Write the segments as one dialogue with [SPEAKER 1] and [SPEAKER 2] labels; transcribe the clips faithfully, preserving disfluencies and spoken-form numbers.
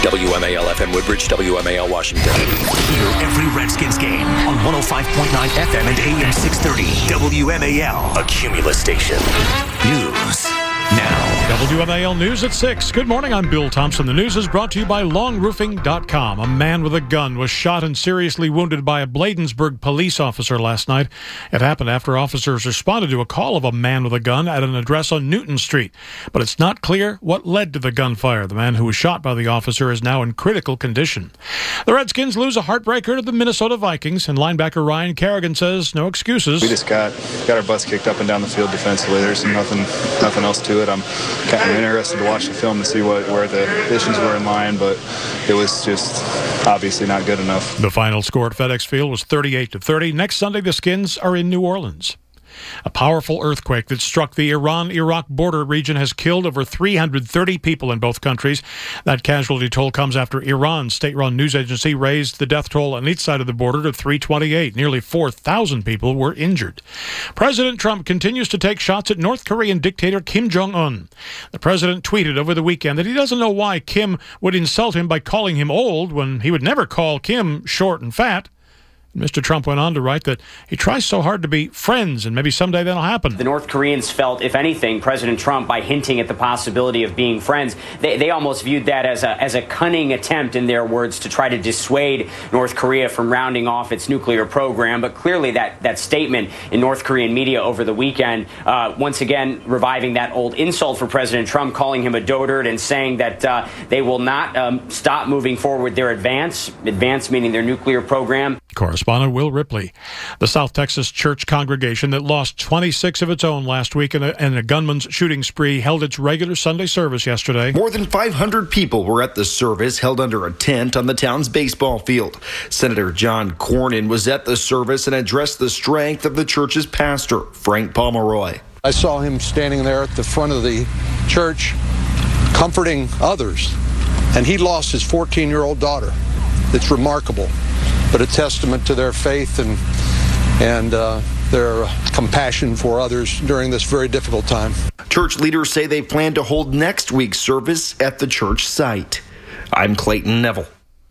[SPEAKER 1] W M A L F M Woodbridge, W M A L Washington.
[SPEAKER 2] Hear every Redskins game on one oh five point nine F M and A M six thirty. W M A L, a Cumulus station. News now.
[SPEAKER 3] W M A L News at six. Good morning, I'm Bill Thompson. The news is brought to you by long roofing dot com. A man with a gun was shot and seriously wounded by a Bladensburg police officer last night. It happened after officers responded to a call of a man with a gun at an address on Newton Street. But it's not clear what led to the gunfire. The man who was shot by the officer is now in critical condition. The Redskins lose a heartbreaker to the Minnesota Vikings, and linebacker Ryan Kerrigan says no excuses.
[SPEAKER 4] We just got got our butts kicked up and down the field defensively. There's nothing nothing else to it. I'm kind of interested to watch the film to see what where the issues were in line, but it was just obviously not good enough.
[SPEAKER 3] The final score at FedEx Field was thirty-eight to thirty. Next Sunday, the Skins are in New Orleans. A powerful earthquake that struck the Iran-Iraq border region has killed over three hundred thirty people in both countries. That casualty toll comes after Iran's state-run news agency raised the death toll on each side of the border to three twenty-eight. Nearly four thousand people were injured. President Trump continues to take shots at North Korean dictator Kim Jong-un. The president tweeted over the weekend that he doesn't know why Kim would insult him by calling him old when he would never call Kim short and fat. Mister Trump went on to write that he tries so hard to be friends, and maybe someday that'll happen.
[SPEAKER 5] The North Koreans felt, if anything, President Trump, by hinting at the possibility of being friends, they, they almost viewed that as a, as a cunning attempt, in their words, to try to dissuade North Korea from rounding off its nuclear program. But clearly that, that statement in North Korean media over the weekend, uh, once again reviving that old insult for President Trump, calling him a dotard and saying that uh, they will not um, stop moving forward their advance, advance meaning their nuclear program.
[SPEAKER 3] Correspondent Will Ripley. The South Texas church congregation that lost twenty-six of its own last week in a, in a gunman's shooting spree held its regular Sunday service yesterday.
[SPEAKER 6] More than five hundred people were at the service held under a tent on the town's baseball field. Senator John Cornyn was at the service and addressed the strength of the church's pastor, Frank Pomeroy.
[SPEAKER 7] I saw him standing there at the front of the church, comforting others, and he lost his fourteen-year-old daughter. It's remarkable, but a testament to their faith and and uh, their compassion for others during this very difficult time.
[SPEAKER 6] Church leaders say they plan to hold next week's service at the church site. I'm Clayton Neville.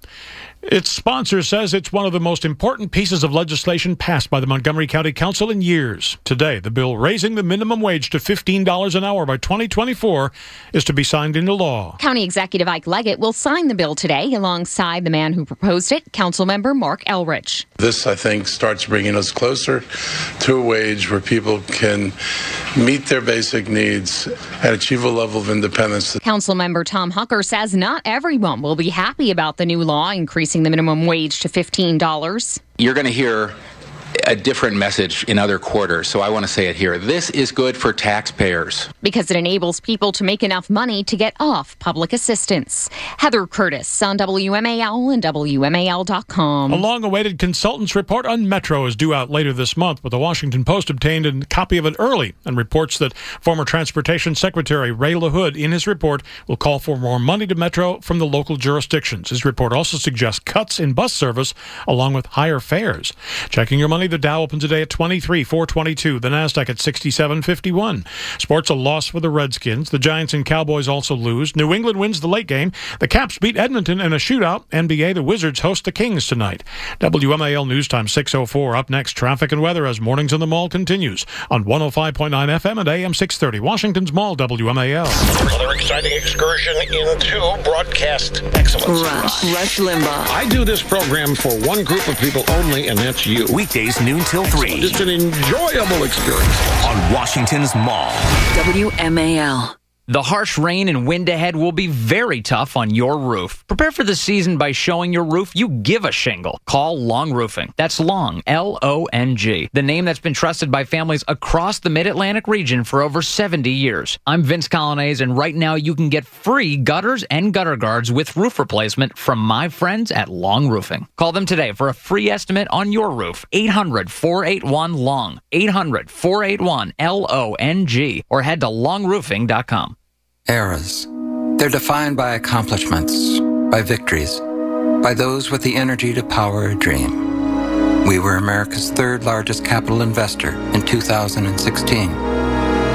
[SPEAKER 3] Its sponsor says it's one of the most important pieces of legislation passed by the Montgomery County Council in years. Today, the bill raising the minimum wage to fifteen dollars an hour by twenty twenty-four is to be signed into law.
[SPEAKER 8] County Executive Ike Leggett will sign the bill today alongside the man who proposed it, Councilmember Mark Elrich.
[SPEAKER 9] This, I think, starts bringing us closer to a wage where people can meet their basic needs and achieve a level of independence.
[SPEAKER 8] Councilmember Tom Hucker says not everyone will be happy about the new law increasing the minimum wage to fifteen dollars.
[SPEAKER 10] You're going to hear a different message in other quarters, so I want to say it here. This is good for taxpayers.
[SPEAKER 8] Because it enables people to make enough money to get off public assistance. Heather Curtis on W M A L and W M A L dot com.
[SPEAKER 3] A long-awaited consultant's report on Metro is due out later this month, but the Washington Post obtained a copy of it early and reports that former Transportation Secretary Ray LaHood, in his report, will call for more money to Metro from the local jurisdictions. His report also suggests cuts in bus service along with higher fares. Checking your money, the Dow opens today at twenty-three four twenty-two. The Nasdaq at sixty-seven fifty-one. Sports, a loss for the Redskins. The Giants and Cowboys also lose. New England wins the late game. The Caps beat Edmonton in a shootout. N B A, the Wizards host the Kings tonight. W M A L News Time six oh four. Up next, traffic and weather as Mornings in the Mall continues on one oh five point nine F M and A M six thirty. Washington's Mall, W M A L.
[SPEAKER 11] Another exciting excursion into broadcast excellence.
[SPEAKER 12] Rush. Rush Limbaugh.
[SPEAKER 11] I do this program for one group of people only, and that's you.
[SPEAKER 2] Weekdays noon till three.
[SPEAKER 11] It's an enjoyable experience.
[SPEAKER 2] On Washington's Mall.
[SPEAKER 12] W M A L.
[SPEAKER 13] The harsh rain and wind ahead will be very tough on your roof. Prepare for the season by showing your roof you give a shingle. Call Long Roofing. That's Long, L O N G. The name that's been trusted by families across the Mid-Atlantic region for over seventy years. I'm Vince Colonnese, and right now you can get free gutters and gutter guards with roof replacement from my friends at Long Roofing. Call them today for a free estimate on your roof. eight hundred four eight one LONG. eight hundred four eight one L O N G. Or head to long roofing dot com.
[SPEAKER 14] Eras. They're defined by accomplishments, by victories, by those with the energy to power a dream. We were America's third largest capital investor in two thousand sixteen.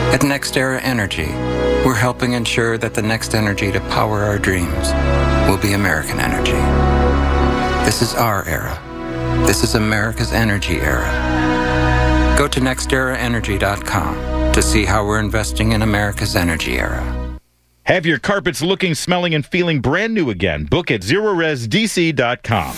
[SPEAKER 14] At NextEra Energy, we're helping ensure that the next energy to power our dreams will be American energy. This is our era. This is America's energy era. Go to next era energy dot com to see how we're investing in America's energy era.
[SPEAKER 15] Have your carpets looking, smelling, and feeling brand new again. Book at zero res d c dot com.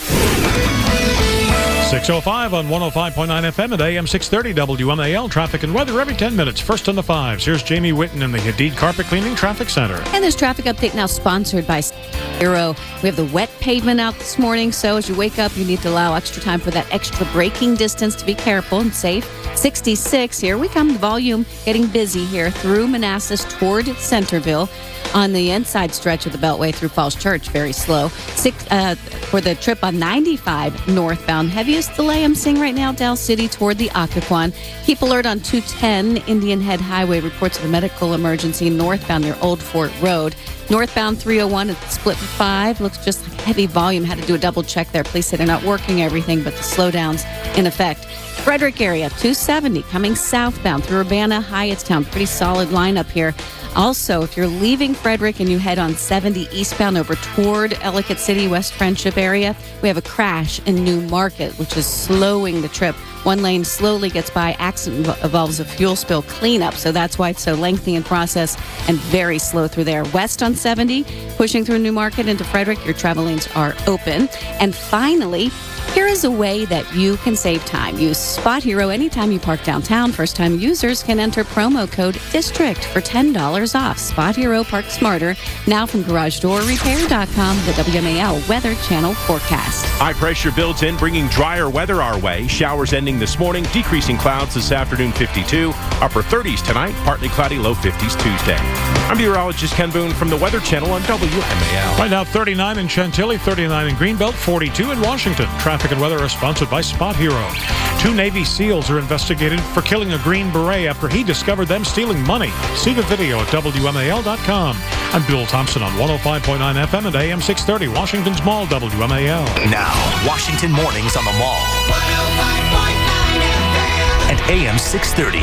[SPEAKER 3] six oh five on one oh five point nine F M at A M six thirty W M A L. Traffic and weather every ten minutes. First on the fives. Here's Jamie Witten in the Hadid Carpet Cleaning Traffic Center.
[SPEAKER 16] And this traffic update now sponsored by Aero. We have the wet pavement out this morning, so as you wake up, you need to allow extra time for that extra braking distance to be careful and safe. sixty-six, here we come. The volume getting busy here through Manassas toward Centerville. On the inside stretch of the Beltway through Falls Church, very slow. Six, uh, for the trip on ninety-five northbound. Heaviest delay I'm seeing right now, Del City toward the Occoquan. Keep alert on two ten Indian Head Highway. Reports of a medical emergency northbound near Old Fort Road. Northbound three oh one at the split for five. Looks just like heavy volume. Had to do a double check there. Police say they're not working everything, but the slowdowns in effect. Frederick area, two seventy coming southbound through Urbana, Hyattstown. Pretty solid lineup here. Also, if you're leaving Frederick and you head on seventy eastbound over toward Ellicott City, West Friendship area, we have a crash in New Market, which is slowing the trip. One lane slowly gets by. Accident involves a fuel spill cleanup, so that's why it's so lengthy in process and very slow through there. West on seventy, pushing through New Market into Frederick, your travel lanes are open. And finally, here is a way that you can save time. Use Spot Hero anytime you park downtown. First-time users can enter promo code DISTRICT for ten dollars off. Spot Hero, park smarter. Now from garage door repair dot com, the W M A L Weather Channel forecast.
[SPEAKER 15] High pressure builds in, bringing drier weather our way. Showers ending this morning, decreasing clouds this afternoon, fifty-two. Upper thirties tonight, partly cloudy, low fifties Tuesday. I'm meteorologist Ken Boone from the Weather Channel on W M A L.
[SPEAKER 3] Right now, thirty-nine in Chantilly, thirty-nine in Greenbelt, forty-two in Washington. Traffic and weather are sponsored by Spot Hero. Two Navy SEALs are investigated for killing a Green Beret after he discovered them stealing money. See the video at W M A L dot com. I'm Bill Thompson on one oh five point nine F M and A M six thirty, Washington's Mall, W M A L.
[SPEAKER 2] Now, Washington Mornings on the Mall. one oh five point nine F M. And A M six thirty.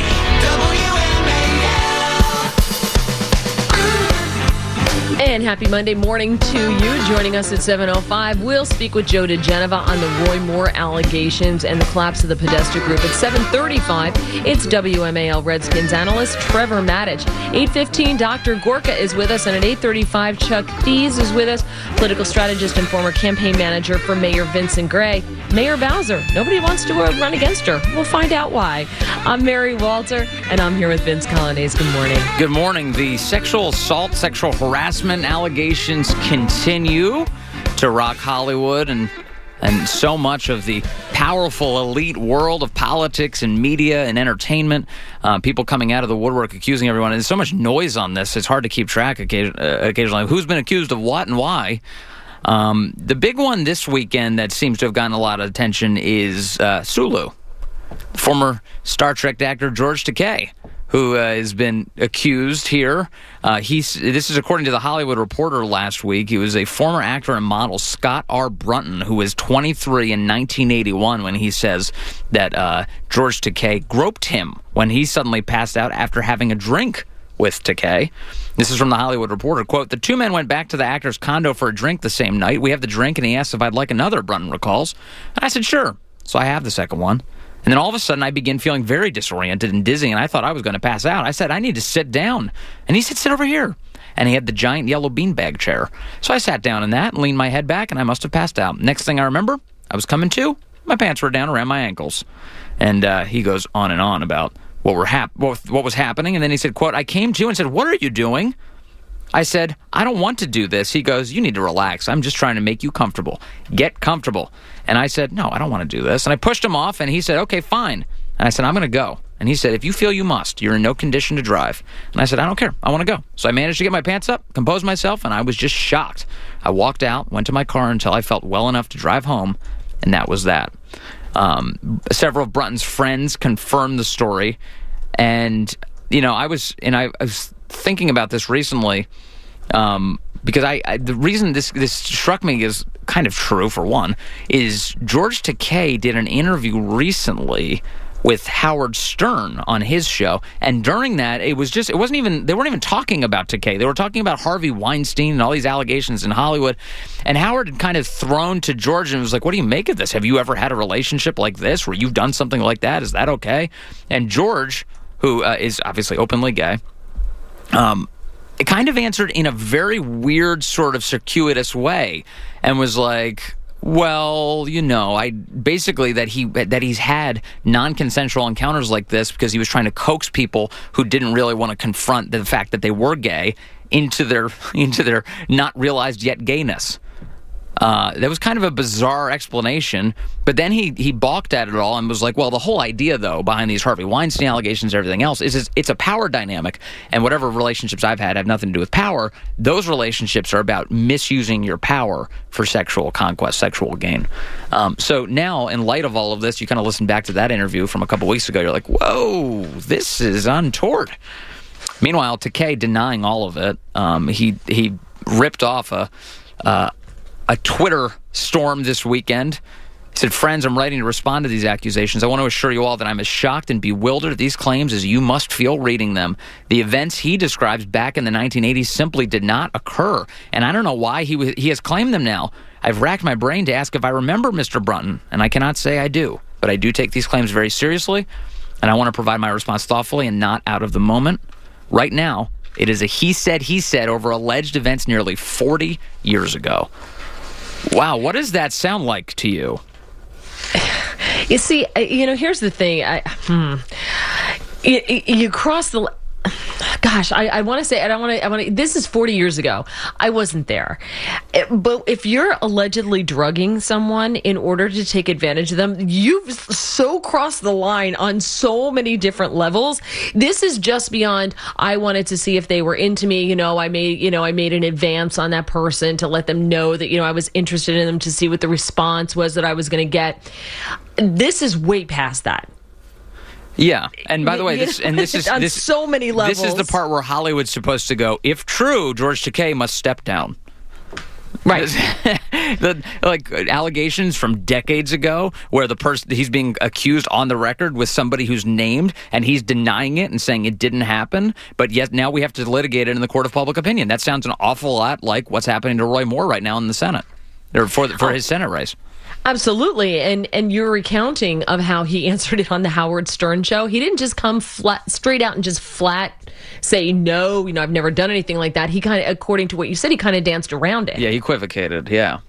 [SPEAKER 2] W M A L.
[SPEAKER 17] And happy Monday morning to you. Joining us at seven oh five, we'll speak with Joe DeGeneva on the Roy Moore allegations and the collapse of the Podesta Group. At seven thirty-five, it's W M A L Redskins analyst Trevor Maddich. eight fifteen, Doctor Gorka is with us. And at eight thirty-five, Chuck Thies is with us, political strategist and former campaign manager for Mayor Vincent Gray. Mayor Bowser, nobody wants to uh, run against her. We'll find out why. I'm Mary Walter, and I'm here with Vince Colonnese. Good morning.
[SPEAKER 13] Good morning. The sexual assault, sexual harassment allegations continue to rock Hollywood and and so much of the powerful elite world of politics and media and entertainment. Uh, people coming out of the woodwork accusing everyone. There's so much noise on this, it's hard to keep track occasionally. Who's been accused of what and why? Um, the big one this weekend that seems to have gotten a lot of attention is uh, Sulu, former Star Trek actor George Takei, who uh, has been accused here. Uh, he's this is according to the Hollywood Reporter last week. He was a former actor and model, Scott R. Brunton, who was twenty-three in nineteen eighty-one when he says that uh, George Takei groped him when he suddenly passed out after having a drink with Takei. This is from the Hollywood Reporter. Quote, the two men went back to the actor's condo for a drink the same night. We have the drink, and he asked if I'd like another, Brunton recalls. And I said, sure. So I have the second one. And then all of a sudden, I began feeling very disoriented and dizzy, and I thought I was going to pass out. I said, I need to sit down. And he said, sit over here. And he had the giant yellow beanbag chair. So I sat down in that and leaned my head back, and I must have passed out. Next thing I remember, I was coming to. My pants were down around my ankles. And uh, he goes on and on about what were hap- what, what was happening. And then he said, quote, I came to and said, what are you doing? I said, I don't want to do this. He goes, you need to relax. I'm just trying to make you comfortable. Get comfortable. And I said, no, I don't want to do this. And I pushed him off, and he said, okay, fine. And I said, I'm going to go. And he said, if you feel you must, you're in no condition to drive. And I said, I don't care. I want to go. So I managed to get my pants up, compose myself, and I was just shocked. I walked out, went to my car until I felt well enough to drive home, and that was that. Um, several of Brunton's friends confirmed the story. And, you know, I was, and I, I was thinking about this recently, um, because I, I the reason this this struck me as kind of true, for one, is George Takei did an interview recently with Howard Stern on his show. And during that, it was just, it wasn't even, they weren't even talking about Takei. They were talking about Harvey Weinstein and all these allegations in Hollywood. And Howard had kind of thrown to George and was like, what do you make of this? Have you ever had a relationship like this where you've done something like that? Is that okay? And George, who uh, is obviously openly gay, um, it kind of answered in a very weird sort of circuitous way and was like, well, you know, I basically that he that he's had non-consensual encounters like this because he was trying to coax people who didn't really want to confront the fact that they were gay into their into their not realized yet gayness. Uh, that was kind of a bizarre explanation, but then he he balked at it all and was like, well, the whole idea, though, behind these Harvey Weinstein allegations and everything else is, is it's a power dynamic, and whatever relationships I've had have nothing to do with power. Those relationships are about misusing your power for sexual conquest, sexual gain. Um, so now, in light of all of this, you kind of listen back to that interview from a couple weeks ago, you're like, whoa, this is untoward. Meanwhile, Takei denying all of it. Um, he, he ripped off a... Uh, a Twitter storm this weekend. He said, friends, I'm writing to respond to these accusations. I want to assure you all that I'm as shocked and bewildered at these claims as you must feel reading them. The events he describes back in the nineteen eighties simply did not occur, and I don't know why he w- he has claimed them now. I've racked my brain to ask if I remember Mister Brunton, and I cannot say I do, but I do take these claims very seriously, and I want to provide my response thoughtfully and not out of the moment. Right now, it is a he said, he said over alleged events nearly forty years ago. Wow, what does that sound like to you?
[SPEAKER 17] You see, you know, here's the thing. I, hmm. you, you cross the... Gosh, I, I want to say, and I want to, I want to, this is forty years ago. I wasn't there. But if you're allegedly drugging someone in order to take advantage of them, you've so crossed the line on so many different levels. This is just beyond, I wanted to see if they were into me. You know, I made, you know, I made an advance on that person to let them know that, you know, I was interested in them to see what the response was that I was going to get. This is way past that.
[SPEAKER 13] Yeah, and by the way, this and this is
[SPEAKER 17] on
[SPEAKER 13] this,
[SPEAKER 17] so many levels.
[SPEAKER 13] This is the part where Hollywood's supposed to go. If true, George Takei must step down.
[SPEAKER 17] Right.
[SPEAKER 13] the, like allegations from decades ago, where the person he's being accused on the record with somebody who's named, and he's denying it and saying it didn't happen. But yet now we have to litigate it in the court of public opinion. That sounds an awful lot like what's happening to Roy Moore right now in the Senate, or for for his Senate race.
[SPEAKER 17] Absolutely, and and your recounting of how he answered it on the Howard Stern show, he didn't just come flat, straight out and just flat say, no, you know, I've never done anything like that. He kind of, according to what you said, he kind of danced around it.
[SPEAKER 13] Yeah, he equivocated, yeah.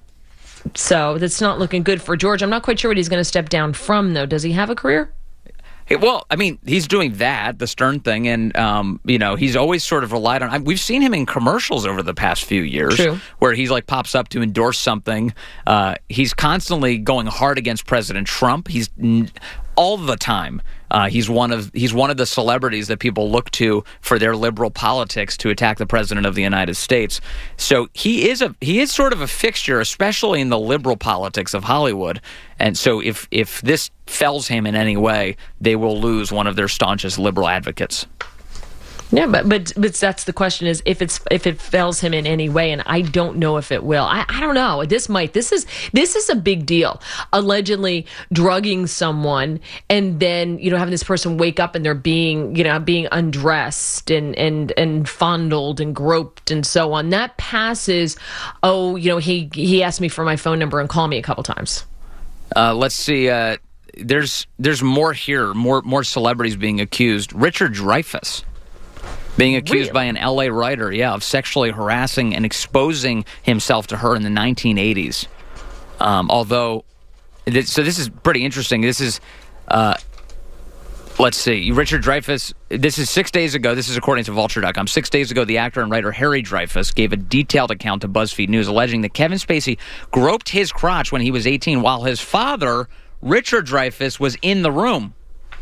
[SPEAKER 17] So that's not looking good for George. I'm not quite sure what he's going to step down from, though. Does he have a career?
[SPEAKER 13] Hey, well, I mean, he's doing that, the Stern thing, and, um, you know, he's always sort of relied on... I, we've seen him in commercials over the past few years.
[SPEAKER 17] True.
[SPEAKER 13] Where he's, like, pops up to endorse something. Uh, he's constantly going hard against President Trump. He's... N- all the time. Uh, he's one of he's one of the celebrities that people look to for their liberal politics to attack the president of the United States. So he is a he is sort of a fixture, especially in the liberal politics of Hollywood. And so if if this fells him in any way, they will lose one of their staunchest liberal advocates.
[SPEAKER 17] Yeah, but but but that's the question: is if it's if it fails him in any way, and I don't know if it will. I, I don't know. This might. This is this is a big deal. Allegedly drugging someone, and then you know having this person wake up and they're being you know being undressed and and and fondled and groped and so on. That passes. Oh, you know he he asked me for my phone number and called me a couple times.
[SPEAKER 13] Uh, let's see. Uh, there's there's more here. More more celebrities being accused. Richard Dreyfuss. Being accused
[SPEAKER 17] really?
[SPEAKER 13] by an L A writer, yeah, of sexually harassing and exposing himself to her in the nineteen eighties. Um, although, this, so this is pretty interesting. This is, uh, let's see, Richard Dreyfuss, this is six days ago, this is according to Vulture dot com. Six days ago, the actor and writer Harry Dreyfuss gave a detailed account to BuzzFeed News alleging that Kevin Spacey groped his crotch when he was eighteen while his father, Richard Dreyfuss, was in the room.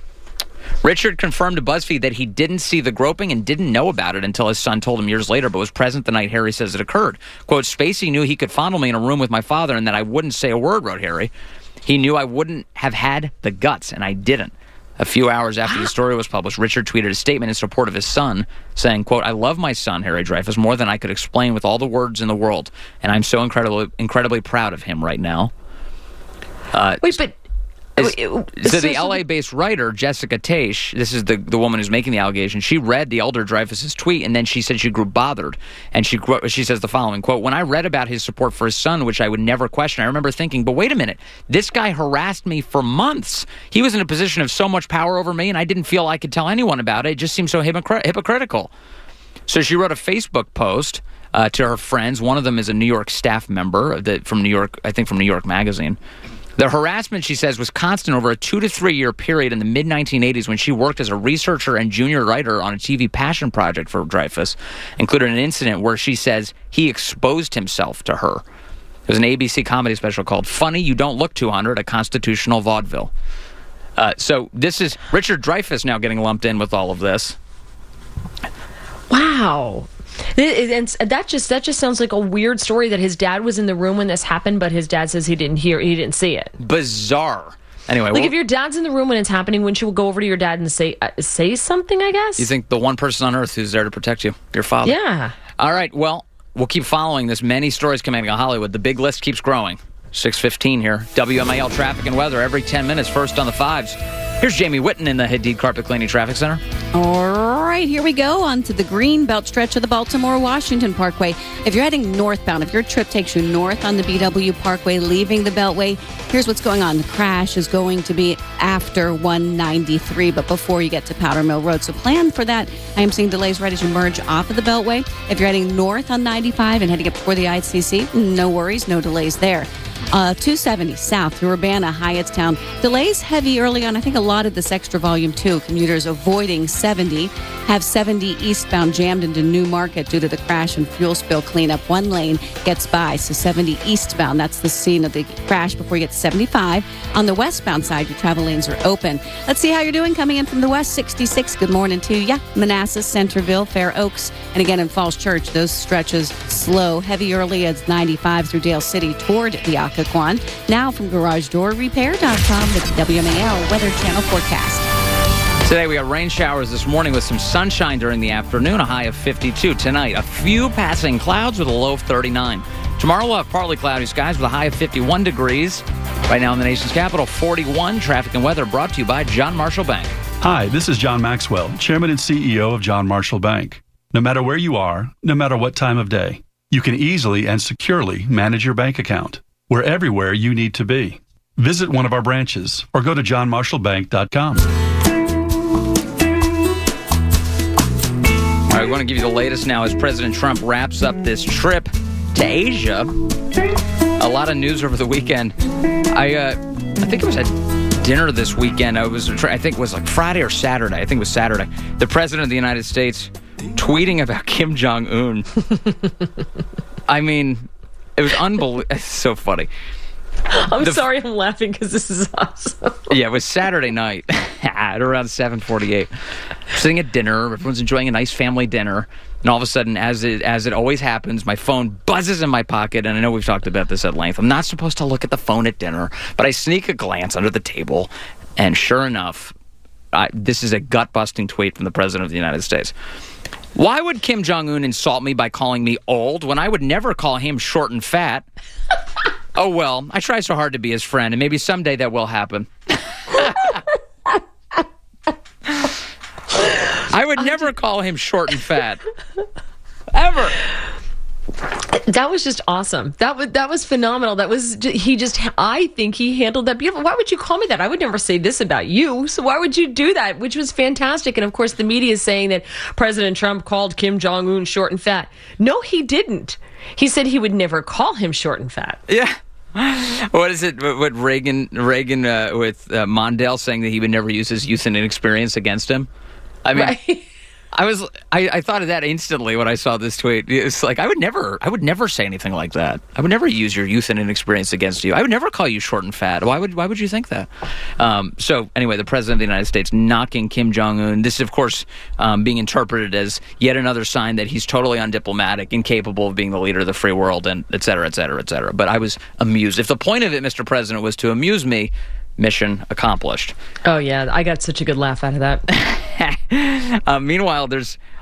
[SPEAKER 13] Richard confirmed to BuzzFeed that he didn't see the groping and didn't know about it until his son told him years later, but was present the night Harry says it occurred. Quote, Spacey knew he could fondle me in a room with my father and that I wouldn't say a word, wrote Harry. He knew I wouldn't have had the guts, and I didn't. A few hours after the story was published, Richard tweeted a statement in support of his son, saying, quote, I love my son, Harry Dreyfuss, more than I could explain with all the words in the world, and I'm so incredibly, incredibly proud of him right now. Uh,
[SPEAKER 17] Wait, but...
[SPEAKER 13] Is, so the L A-based writer, Jessica Taish, this is the, the woman who's making the allegation, she read the elder Dreyfus's tweet, and then she said she grew bothered. And she she says the following, quote, "When I read about his support for his son, which I would never question, I remember thinking, but wait a minute, this guy harassed me for months. He was in a position of so much power over me, and I didn't feel I could tell anyone about it. It just seemed so hypocr- hypocritical." So she wrote a Facebook post uh, to her friends. One of them is a New York staff member that, from New York, I think from New York Magazine. The harassment, she says, was constant over a two to three year period in the mid nineteen eighties when she worked as a researcher and junior writer on a T V passion project for Dreyfus, including an incident where she says he exposed himself to her. It was an A B C comedy special called Funny You Don't Look two hundred, a constitutional vaudeville. Uh, so this is Richard Dreyfuss now getting lumped in with all of this.
[SPEAKER 17] Wow. And that just that just sounds like a weird story that his dad was in the room when this happened, but his dad says he didn't hear, he didn't see it.
[SPEAKER 13] Bizarre. Anyway,
[SPEAKER 17] like
[SPEAKER 13] well,
[SPEAKER 17] if your dad's in the room when it's happening, wouldn't you go over to your dad and say uh, say something? I guess.
[SPEAKER 13] You think the one person on earth who's there to protect you, your father?
[SPEAKER 17] Yeah.
[SPEAKER 13] All right. Well, we'll keep following this. Many stories coming out of Hollywood. The big list keeps growing. six fifteen here. W M A L traffic and weather every ten minutes. First on the fives. Here's Jamie Whitten in the Hadid Carpet Cleaning Traffic Center.
[SPEAKER 16] All right, here we go on to the green belt stretch of the Baltimore-Washington Parkway. If you're heading northbound, if your trip takes you north on the B W Parkway, leaving the Beltway, here's what's going on. The crash is going to be after one ninety-three, but before you get to Powder Mill Road. So plan for that. I am seeing delays right as you merge off of the Beltway. If you're heading north on ninety-five and heading up before the I C C, no worries, no delays there. Uh, two seventy south through Urbana, Hyattstown. Delays heavy early on. I think a lot of this extra volume, too. Commuters avoiding seventy. Have seventy eastbound jammed into New Market due to the crash and fuel spill cleanup. One lane gets by, so seventy eastbound. That's the scene of the crash before you get to seventy-five. On the westbound side, your travel lanes are open. Let's see how you're doing coming in from the west. sixty-six, good morning to you. Manassas, Centerville, Fair Oaks, and again in Falls Church. Those stretches slow. Heavy early as ninety-five through Dale City toward the Occoquan. Now from Garage Door Repair dot com, the W M A L Weather Channel forecast.
[SPEAKER 13] Today we got rain showers this morning with some sunshine during the afternoon, a high of fifty-two. Tonight, a few passing clouds with a low of thirty-nine. Tomorrow we'll have partly cloudy skies with a high of fifty-one degrees. Right now in the nation's capital, forty-one. Traffic and weather brought to you by John Marshall Bank.
[SPEAKER 18] Hi, this is John Maxwell, Chairman and C E O of John Marshall Bank. No matter where you are, no matter what time of day, you can easily and securely manage your bank account. We're everywhere you need to be. Visit one of our branches or go to john marshall bank dot com.
[SPEAKER 13] All right, we want to give you the latest now as President Trump wraps up this trip to Asia. A lot of news over the weekend. I uh, I think it was at dinner this weekend. I was I think it was like Friday or Saturday. I think it was Saturday. The President of the United States tweeting about Kim Jong-un. I mean, it was unbelievable. It's so funny.
[SPEAKER 17] I'm
[SPEAKER 13] The-
[SPEAKER 17] sorry I'm laughing because this is awesome.
[SPEAKER 13] Yeah, it was Saturday night at around seven forty-eight. Sitting at dinner, everyone's enjoying a nice family dinner, and all of a sudden, as it as it always happens, my phone buzzes in my pocket, and I know we've talked about this at length. I'm not supposed to look at the phone at dinner, but I sneak a glance under the table, and sure enough, I, this is a gut-busting tweet from the President of the United States. Why would Kim Jong-un insult me by calling me old when I would never call him short and fat? Oh, well, I try so hard to be his friend, and maybe someday that will happen. I would never call him short and fat. Ever.
[SPEAKER 17] That was just awesome. That was that was phenomenal. That was he just. I think he handled that beautiful. Why would you call me that? I would never say this about you. So why would you do that? Which was fantastic. And of course, the media is saying that President Trump called Kim Jong-un short and fat. No, he didn't. He said he would never call him short and fat.
[SPEAKER 13] Yeah. What is it? What Reagan Reagan uh, with uh, Mondale saying that he would never use his youth and inexperience against him? I mean,
[SPEAKER 17] Right.
[SPEAKER 13] I was I, I thought of that instantly when I saw this tweet. It's like I would never I would never say anything like that. I would never use your youth and inexperience against you. I would never call you short and fat. Why would why would you think that? Um, so anyway, the President of the United States knocking Kim Jong-un. This is of course um, being interpreted as yet another sign that he's totally undiplomatic, incapable of being the leader of the free world, and et cetera, et cetera, et cetera. But I was amused. If the point of it, Mister President, was to amuse me, mission accomplished.
[SPEAKER 17] Oh yeah, I got such a good laugh out of that.
[SPEAKER 13] Uh, meanwhile, there's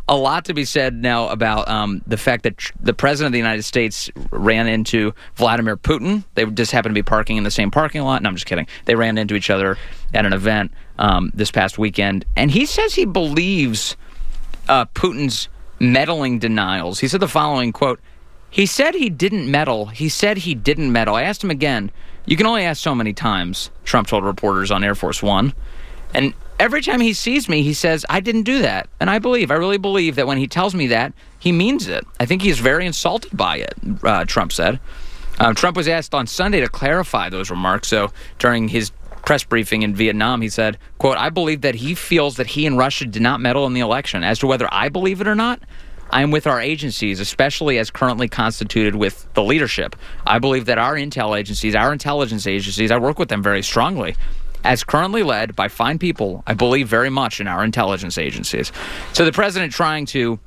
[SPEAKER 13] a lot to be said now about um, the fact that tr- the president of the United States ran into Vladimir Putin. They just happened to be parking in the same parking lot. No, I'm just kidding. They ran into each other at an event um, this past weekend. And he says he believes uh, Putin's meddling denials. He said the following, quote, he said he didn't meddle. He said he didn't meddle. I asked him again. You can only ask so many times, Trump told reporters on Air Force One. And every time he sees me, he says, I didn't do that. And I believe, I really believe that when he tells me that, he means it. I think he's very insulted by it, uh, Trump said. Um, Trump was asked on Sunday to clarify those remarks. So during his press briefing in Vietnam, he said, quote, I believe that he feels that he and Russia did not meddle in the election. As to whether I believe it or not, I am with our agencies, especially as currently constituted with the leadership. I believe that our intel agencies, our intelligence agencies, I work with them very strongly. As currently led by fine people, I believe very much in our intelligence agencies. So the president trying to,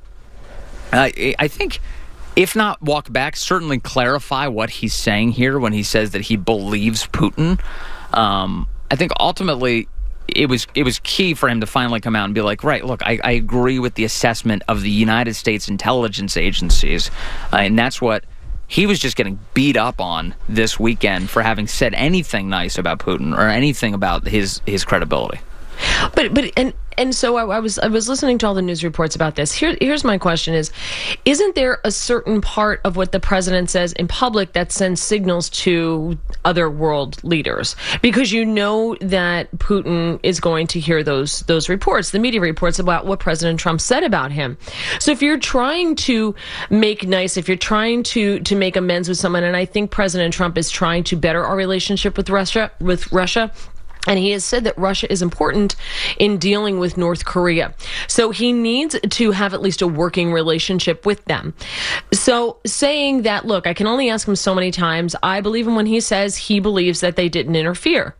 [SPEAKER 13] uh, I think, if not walk back, certainly clarify what he's saying here when he says that he believes Putin. Um, I think ultimately it was it was key for him to finally come out and be like, right, look, I, I agree with the assessment of the United States intelligence agencies. Uh, and that's what he was just getting beat up on this weekend for having said anything nice about Putin or anything about his his credibility.
[SPEAKER 17] But but and and so I, I was I was listening to all the news reports about this. Here here's my question: is isn't there a certain part of what the president says in public that sends signals to other world leaders? Because you know that Putin is going to hear those those reports, the media reports about what President Trump said about him. So if you're trying to make nice, if you're trying to to make amends with someone, and I think President Trump is trying to better our relationship with Russia with Russia. And he has said that Russia is important in dealing with North Korea. So he needs to have at least a working relationship with them. So saying that, look, I can only ask him so many times. I believe him when he says he believes that they didn't interfere.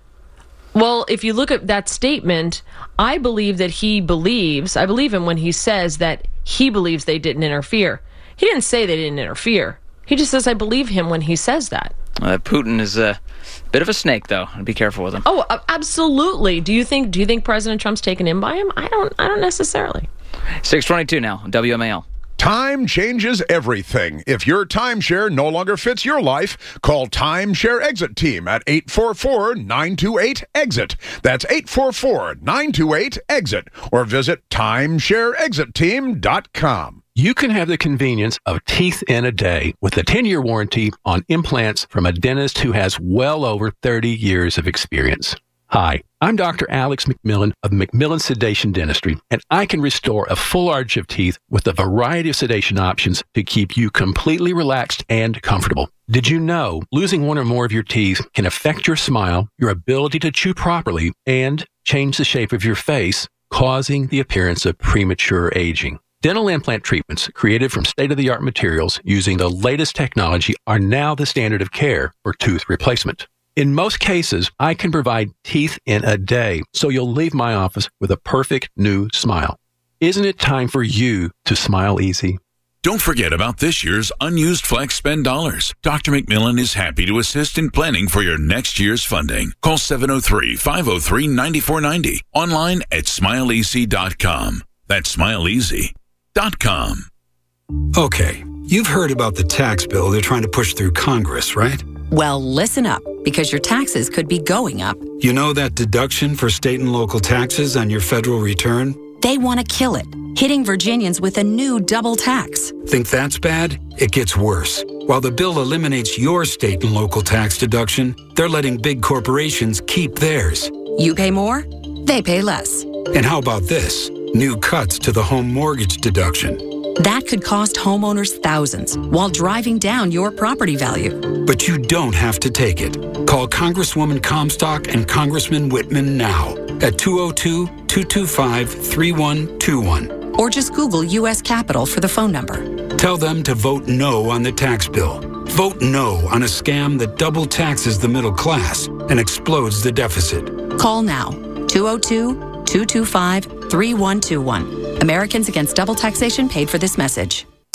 [SPEAKER 17] Well, if you look at that statement, I believe that he believes, I believe him when he says that he believes they didn't interfere. He didn't say they didn't interfere. He just says, I believe him when he says that.
[SPEAKER 13] Uh, Putin is a bit of a snake, though. Be careful with him.
[SPEAKER 17] Oh, absolutely. Do you think? Do you think President Trump's taken in by him? I don't. I don't necessarily.
[SPEAKER 13] six twenty-two now. W M A L.
[SPEAKER 19] Time changes everything. If your timeshare no longer fits your life, call Timeshare Exit Team at eight four four, nine two eight, EXIT. That's eight four four, nine two eight, EXIT. Or visit timeshare exit team dot com.
[SPEAKER 20] You can have the convenience of teeth in a day with a ten-year warranty on implants from a dentist who has well over thirty years of experience. Hi, I'm Doctor Alex McMillan of McMillan Sedation Dentistry, and I can restore a full arch of teeth with a variety of sedation options to keep you completely relaxed and comfortable. Did you know losing one or more of your teeth can affect your smile, your ability to chew properly, and change the shape of your face, causing the appearance of premature aging? Dental implant treatments created from state-of-the-art materials using the latest technology are now the standard of care for tooth replacement. In most cases, I can provide teeth in a day, so you'll leave my office with a perfect new smile. Isn't it time for you to smile easy?
[SPEAKER 21] Don't forget about this year's unused Flex Spend dollars. Doctor McMillan is happy to assist in planning for your next year's funding. Call seven oh three, five oh three, nine four nine oh. Online at smile easy dot com. That's smile easy dot com.
[SPEAKER 22] Okay, you've heard about the tax bill they're trying to push through Congress, right?
[SPEAKER 23] Well, listen up, because your taxes could be going up.
[SPEAKER 22] You know that deduction for state and local taxes on your federal return?
[SPEAKER 23] They want to kill it, hitting Virginians with a new double tax.
[SPEAKER 22] Think that's bad? It gets worse. While the bill eliminates your state and local tax deduction, they're letting big corporations keep theirs.
[SPEAKER 23] You pay more, they pay less.
[SPEAKER 22] And how about this? New cuts to the home mortgage deduction.
[SPEAKER 23] That could cost homeowners thousands while driving down your property value.
[SPEAKER 22] But you don't have to take it. Call Congresswoman Comstock and Congressman Whitman now at two oh two, two two five, three one two one.
[SPEAKER 23] Or just Google U S Capitol for the phone number.
[SPEAKER 22] Tell them to vote no on the tax bill. Vote no on a scam that double taxes the middle class and explodes the deficit.
[SPEAKER 23] Call now, two oh two, two two five, three one two one. Americans Against Double Taxation paid for this message.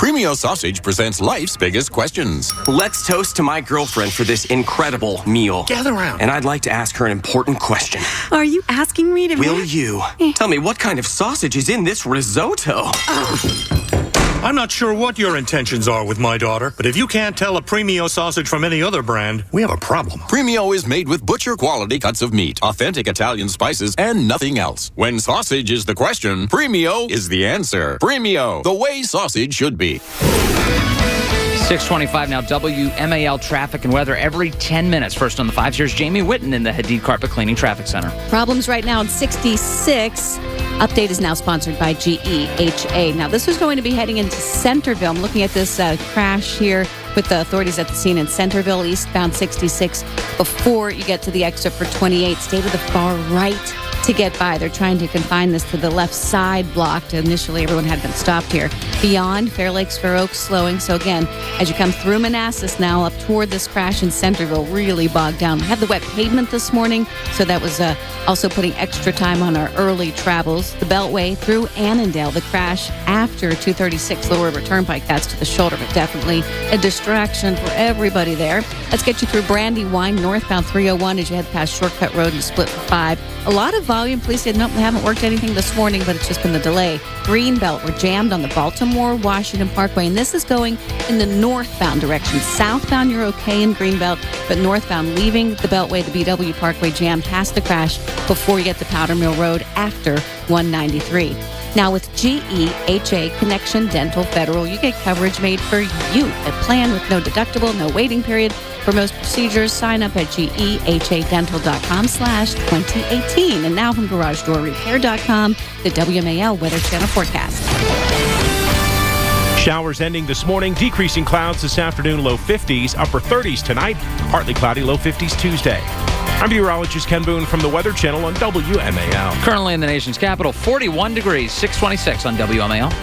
[SPEAKER 1] Premio Sausage presents life's biggest questions.
[SPEAKER 4] Let's toast to my girlfriend for this incredible meal.
[SPEAKER 1] Gather around.
[SPEAKER 4] And I'd like to ask her an important question.
[SPEAKER 5] Are you asking me to...
[SPEAKER 4] Will you tell me what kind of sausage is in this risotto?
[SPEAKER 24] I'm not sure what your intentions are with my daughter, but if you can't tell a Premio sausage from any other brand, we have a problem.
[SPEAKER 1] Premio is made with butcher quality cuts of meat, authentic Italian spices, and nothing else. When sausage is the question, Premio is the answer. Premio, the way sausage should be.
[SPEAKER 13] six twenty-five now, W M A L traffic and weather every ten minutes. First on the fives, here's Jamie Whitten in the Hadid Carpet Cleaning Traffic Center.
[SPEAKER 16] Problems right now in sixty-six. Update is now sponsored by G E H A. Now, this was going to be heading into Centerville. I'm looking at this uh, crash here with the authorities at the scene in Centerville, eastbound sixty-six, before you get to the exit for twenty-eight. Stay to the far right to get by. They're trying to confine this to the left side blocked. Initially, everyone had been stopped here. Beyond Fair Lakes, Fair Oaks, slowing. So again, as you come through Manassas now up toward this crash in Centerville, really bogged down. We had the wet pavement this morning, so that was uh, also putting extra time on our early travels. The Beltway through Annandale, the crash after two thirty-six Little River Turnpike, that's to the shoulder, but definitely a distraction for everybody there. Let's get you through Brandywine, northbound three oh one as you head past Shortcut Road and split for five. A lot of volume. Police said, nope, they haven't worked anything this morning, but it's just been the delay. Greenbelt, we're jammed on the Baltimore-Washington Parkway, and this is going in the northbound direction. Southbound, you're okay in Greenbelt, but northbound, leaving the Beltway, the B W Parkway jammed, has to crash before you get to Powder Mill Road after one ninety-three. Now with G E H A Connection Dental Federal, you get coverage made for you. A plan with no deductible, no waiting period. For most procedures, sign up at gehadental.com slash 2018. And now from garage door repair dot com, the W M A L Weather Channel forecast.
[SPEAKER 15] Showers ending this morning, decreasing clouds this afternoon, low fifties, upper thirties tonight, partly cloudy, low fifties Tuesday. I'm meteorologist Ken Boone from the Weather Channel on W M A L.
[SPEAKER 13] Currently in the nation's capital, forty-one degrees, six twenty-six on W M A L.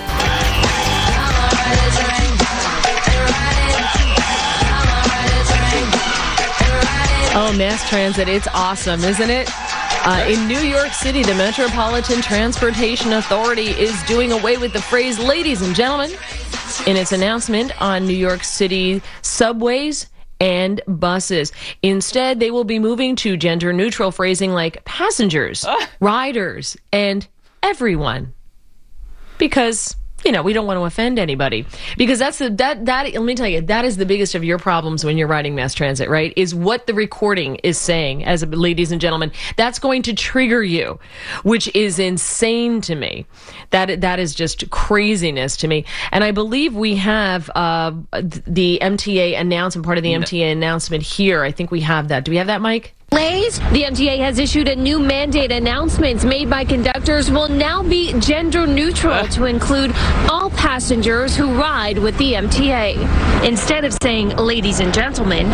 [SPEAKER 17] Oh, mass transit, it's awesome, isn't it? Uh, in New York City, the Metropolitan Transportation Authority is doing away with the phrase "ladies and gentlemen" in its announcement on New York City subways and buses. Instead, they will be moving to gender-neutral phrasing like passengers, uh. riders, and everyone. Because, you know, we don't want to offend anybody. Because that's the, that, that, let me tell you, that is the biggest of your problems when you're riding mass transit, right? Is what the recording is saying as a, ladies and gentlemen. That's going to trigger you, which is insane to me. That, that is just craziness to me. And I believe we have uh, the M T A announcement, part of the M T A announcement here. I think we have that. Do we have that, Mike?
[SPEAKER 25] Delays. The M T A has issued a new mandate. Announcements made by conductors will now be gender neutral uh. to include all passengers who ride with the M T A. Instead of saying ladies and gentlemen.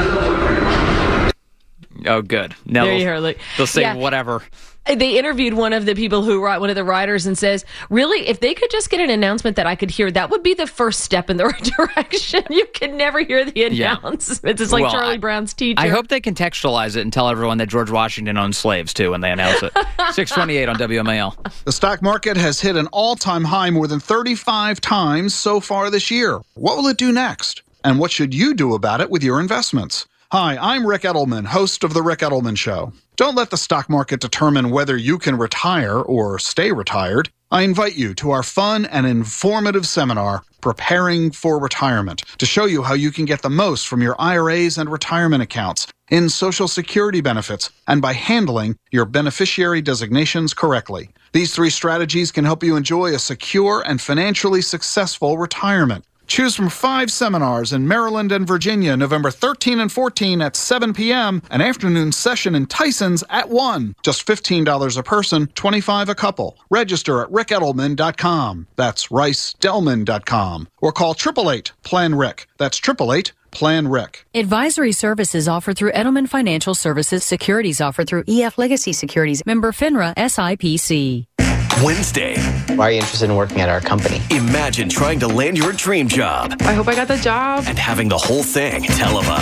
[SPEAKER 13] Oh, good. Now
[SPEAKER 17] there
[SPEAKER 13] they'll,
[SPEAKER 17] you hear, like,
[SPEAKER 13] they'll say
[SPEAKER 17] yeah.
[SPEAKER 13] whatever.
[SPEAKER 17] They interviewed one of the people who ride, one of the riders, and says, really, if they could just get an announcement that I could hear, that would be the first step in the right direction. You can never hear the announcements. Yeah. It's like well, Charlie Brown's teacher.
[SPEAKER 13] I hope they contextualize it and tell everyone that George Washington owned slaves, too, when they announce it. six twenty-eight on W M A L.
[SPEAKER 26] The stock market has hit an all-time high more than thirty-five times so far this year. What will it do next? And what should you do about it with your investments? Hi, I'm Rick Edelman, host of The Rick Edelman Show. Don't let the stock market determine whether you can retire or stay retired. I invite you to our fun and informative seminar, Preparing for Retirement, to show you how you can get the most from your I R As and retirement accounts, in Social Security benefits, and by handling your beneficiary designations correctly. These three strategies can help you enjoy a secure and financially successful retirement. Choose from five seminars in Maryland and Virginia, November thirteenth and fourteenth at seven p.m., an afternoon session in Tysons at one. Just fifteen dollars a person, twenty-five dollars a couple. Register at rick edelman dot com. That's rice delman dot com. Or call eight eight eight, plan rick. That's eight eight eight, plan rick.
[SPEAKER 23] Advisory services offered through Edelman Financial Services. Securities offered through E F Legacy Securities. Member FINRA S I P C.
[SPEAKER 2] Wednesday.
[SPEAKER 27] Why are you interested in working at our company?
[SPEAKER 2] Imagine trying to land your dream job.
[SPEAKER 28] I hope I got the job.
[SPEAKER 2] And having the whole thing televised.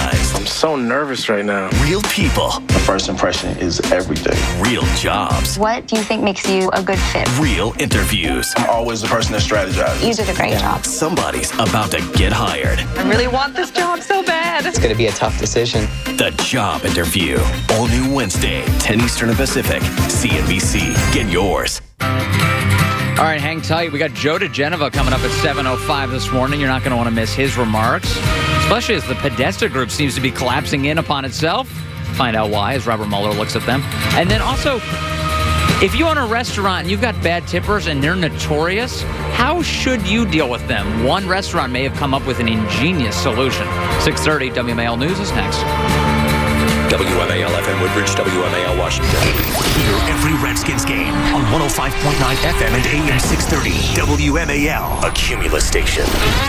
[SPEAKER 6] so nervous right now.
[SPEAKER 2] Real people.
[SPEAKER 6] The first impression is everything.
[SPEAKER 2] Real jobs.
[SPEAKER 7] What do you think makes you a good fit?
[SPEAKER 2] Real interviews.
[SPEAKER 6] I'm always the person that strategizes.
[SPEAKER 7] You did a great job.
[SPEAKER 2] Somebody's about to get hired.
[SPEAKER 7] I really want this job so bad.
[SPEAKER 27] It's going to be a tough decision.
[SPEAKER 2] The Job Interview. All new Wednesday, ten Eastern and Pacific. C N B C. Get yours.
[SPEAKER 13] All right, hang tight. We got Joe DeGenova coming up at seven oh five this morning. You're not going to want to miss his remarks, especially as the Podesta Group seems to be collapsing in upon itself. Find out why as Robert Mueller looks at them. And then also, if you own a restaurant and you've got bad tippers and they're notorious, how should you deal with them? One restaurant may have come up with an ingenious solution. six thirty W M A L News is next.
[SPEAKER 2] W M A L F M Woodbridge, W M A L Washington. Hear every Redskins game on one oh five point nine F M and A M six thirty. W M A L, a Cumulus station.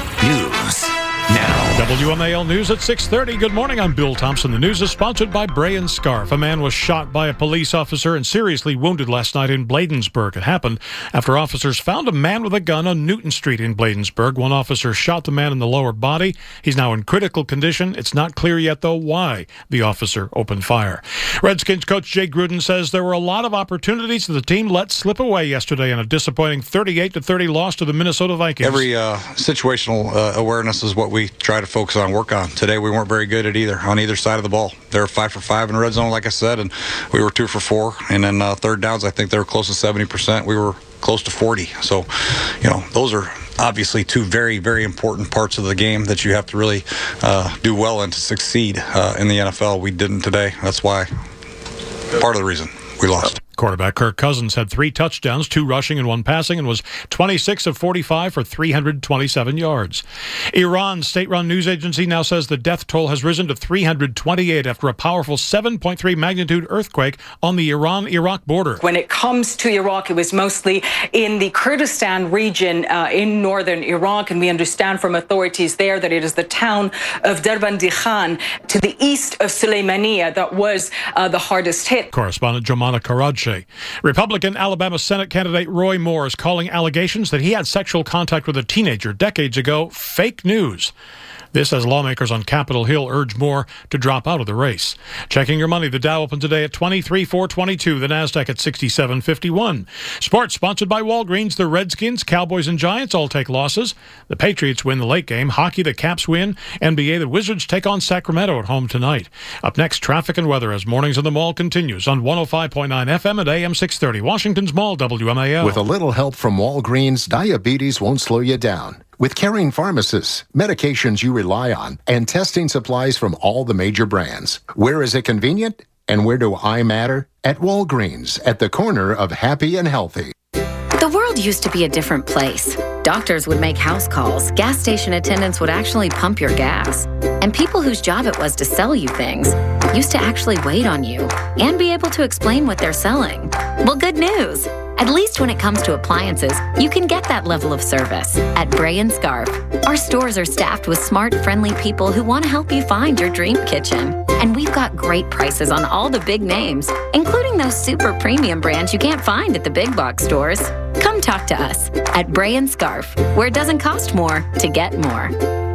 [SPEAKER 2] News now.
[SPEAKER 3] W M A L News at six thirty. Good morning, I'm Bill Thompson. The news is sponsored by Bray and Scarf. A man was shot by a police officer and seriously wounded last night in Bladensburg. It happened after officers found a man with a gun on Newton Street in Bladensburg. One officer shot the man in the lower body. He's now in critical condition. It's not clear yet, though, why the officer opened fire. Redskins coach Jay Gruden says there were a lot of opportunities that the team let slip away yesterday in a disappointing thirty-eight to thirty loss to the Minnesota Vikings.
[SPEAKER 8] Every uh, situational uh, awareness is what we try to focus on, work on. Today we weren't very good at either, on either side of the ball. They were five for five in the red zone, like I said, and we were two for four. And then uh, third downs, I think they were close to seventy percent. We were close to forty. So, you know, those are obviously two very, very important parts of the game that you have to really uh, do well in to succeed uh, in the N F L. We didn't today. That's why, part of the reason we lost.
[SPEAKER 3] Quarterback Kirk Cousins had three touchdowns, two rushing and one passing, and was twenty-six of forty-five for three hundred twenty-seven yards. Iran's state-run news agency now says the death toll has risen to three hundred twenty-eight after a powerful seven point three magnitude earthquake on the Iran-Iraq border.
[SPEAKER 9] When it comes to Iraq, it was mostly in the Kurdistan region uh, in northern Iraq, and we understand from authorities there that it is the town of Darbandi Khan to the east of Suleimania that was uh, the hardest hit.
[SPEAKER 3] Correspondent Jomana Karachi. Republican Alabama Senate candidate Roy Moore is calling allegations that he had sexual contact with a teenager decades ago fake news. This as lawmakers on Capitol Hill urge Moore to drop out of the race. Checking your money, the Dow opened today at twenty-three four twenty-two, the NASDAQ at sixty-seven fifty-one. Sports sponsored by Walgreens. The Redskins, Cowboys, and Giants all take losses. The Patriots win the late game. Hockey, the Caps win. N B A, the Wizards take on Sacramento at home tonight. Up next, traffic and weather as Mornings in the Mall continues on one oh five point nine F M and A M six thirty. Washington's Mall, W M A L.
[SPEAKER 10] With a little help from Walgreens, diabetes won't slow you down. With caring pharmacists, medications you rely on, and testing supplies from all the major brands. Where is it convenient? And where do I matter? At Walgreens, at the corner of happy and healthy.
[SPEAKER 23] The world used to be a different place. Doctors would make house calls, gas station attendants would actually pump your gas, and people whose job it was to sell you things used to actually wait on you and be able to explain what they're selling. Well, good news. At least when it comes to appliances, you can get that level of service at Bray and Scarf. Our stores are staffed with smart, friendly people who want to help you find your dream kitchen. And we've got great prices on all the big names, including those super premium brands you can't find at the big box stores. Come talk to us at Bray and Scarf, where it doesn't cost more to get more.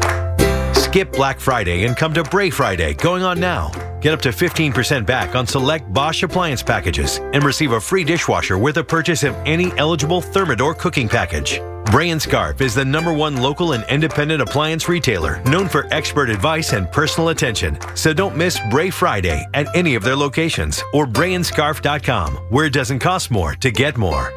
[SPEAKER 11] Skip Black Friday and come to Bray Friday, going on now. Get up to fifteen percent back on select Bosch appliance packages and receive a free dishwasher with a purchase of any eligible Thermador cooking package. Bray and Scarf is the number one local and independent appliance retailer known for expert advice and personal attention. So don't miss Bray Friday at any of their locations or bray and scarf dot com, where it doesn't cost more to get more.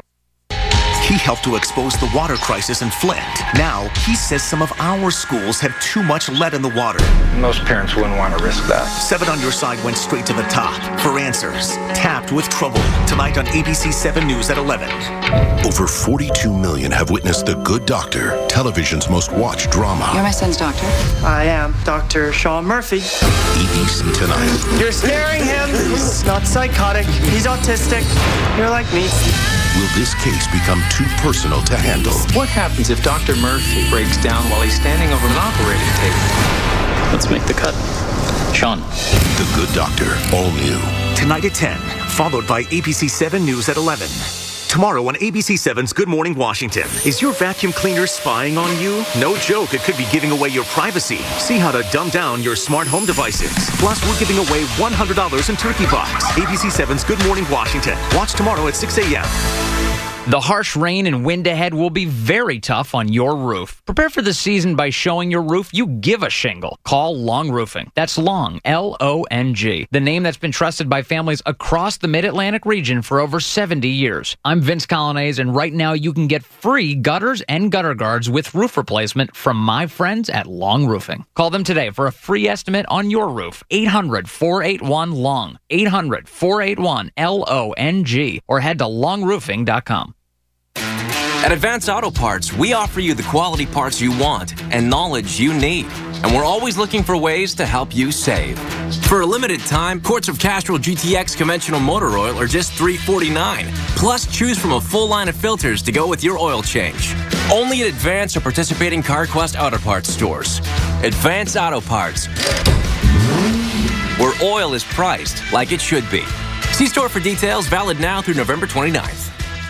[SPEAKER 2] He helped to expose the water crisis in Flint. Now, he says some of our schools have too much lead in the water.
[SPEAKER 12] Most parents wouldn't want to risk that.
[SPEAKER 2] Seven on Your Side went straight to the top for answers. Tapped with Trouble. Tonight on A B C seven News at eleven.
[SPEAKER 28] Over forty-two million have witnessed The Good Doctor, television's most watched drama.
[SPEAKER 29] You're my son's doctor?
[SPEAKER 30] I am Doctor Sean Murphy.
[SPEAKER 28] A B C tonight.
[SPEAKER 30] You're scaring him. He's not psychotic. He's autistic. You're like me.
[SPEAKER 28] Will this case become too personal to handle?
[SPEAKER 31] What happens if Doctor Murphy breaks down while he's standing over an operating table?
[SPEAKER 30] Let's make the cut. Sean.
[SPEAKER 28] The Good Doctor, all new.
[SPEAKER 2] Tonight at ten, followed by A B C seven News at eleven. Tomorrow on A B C seven's Good Morning Washington. Is your vacuum cleaner spying on you? No joke, it could be giving away your privacy. See how to dumb down your smart home devices. Plus, we're giving away one hundred dollars in turkey bucks. A B C seven's Good Morning Washington. Watch tomorrow at six a.m.
[SPEAKER 13] The harsh rain and wind ahead will be very tough on your roof. Prepare for the season by showing your roof you give a shingle. Call Long Roofing. That's Long, L O N G. The name that's been trusted by families across the Mid-Atlantic region for over seventy years. I'm Vince Colonnese, and right now you can get free gutters and gutter guards with roof replacement from my friends at Long Roofing. Call them today for a free estimate on your roof. eight hundred, four eight one, L O N G. eight hundred, four eight one, L O N G. Or head to long roofing dot com.
[SPEAKER 1] At Advance Auto Parts, we offer you the quality parts you want and knowledge you need. And we're always looking for ways to help you save. For a limited time, quarts of Castrol G T X conventional motor oil are just three forty-nine. Plus, choose from a full line of filters to go with your oil change. Only at Advance or participating CarQuest Auto Parts stores. Advance Auto Parts, where oil is priced like it should be. See store for details, valid now through November twenty-ninth.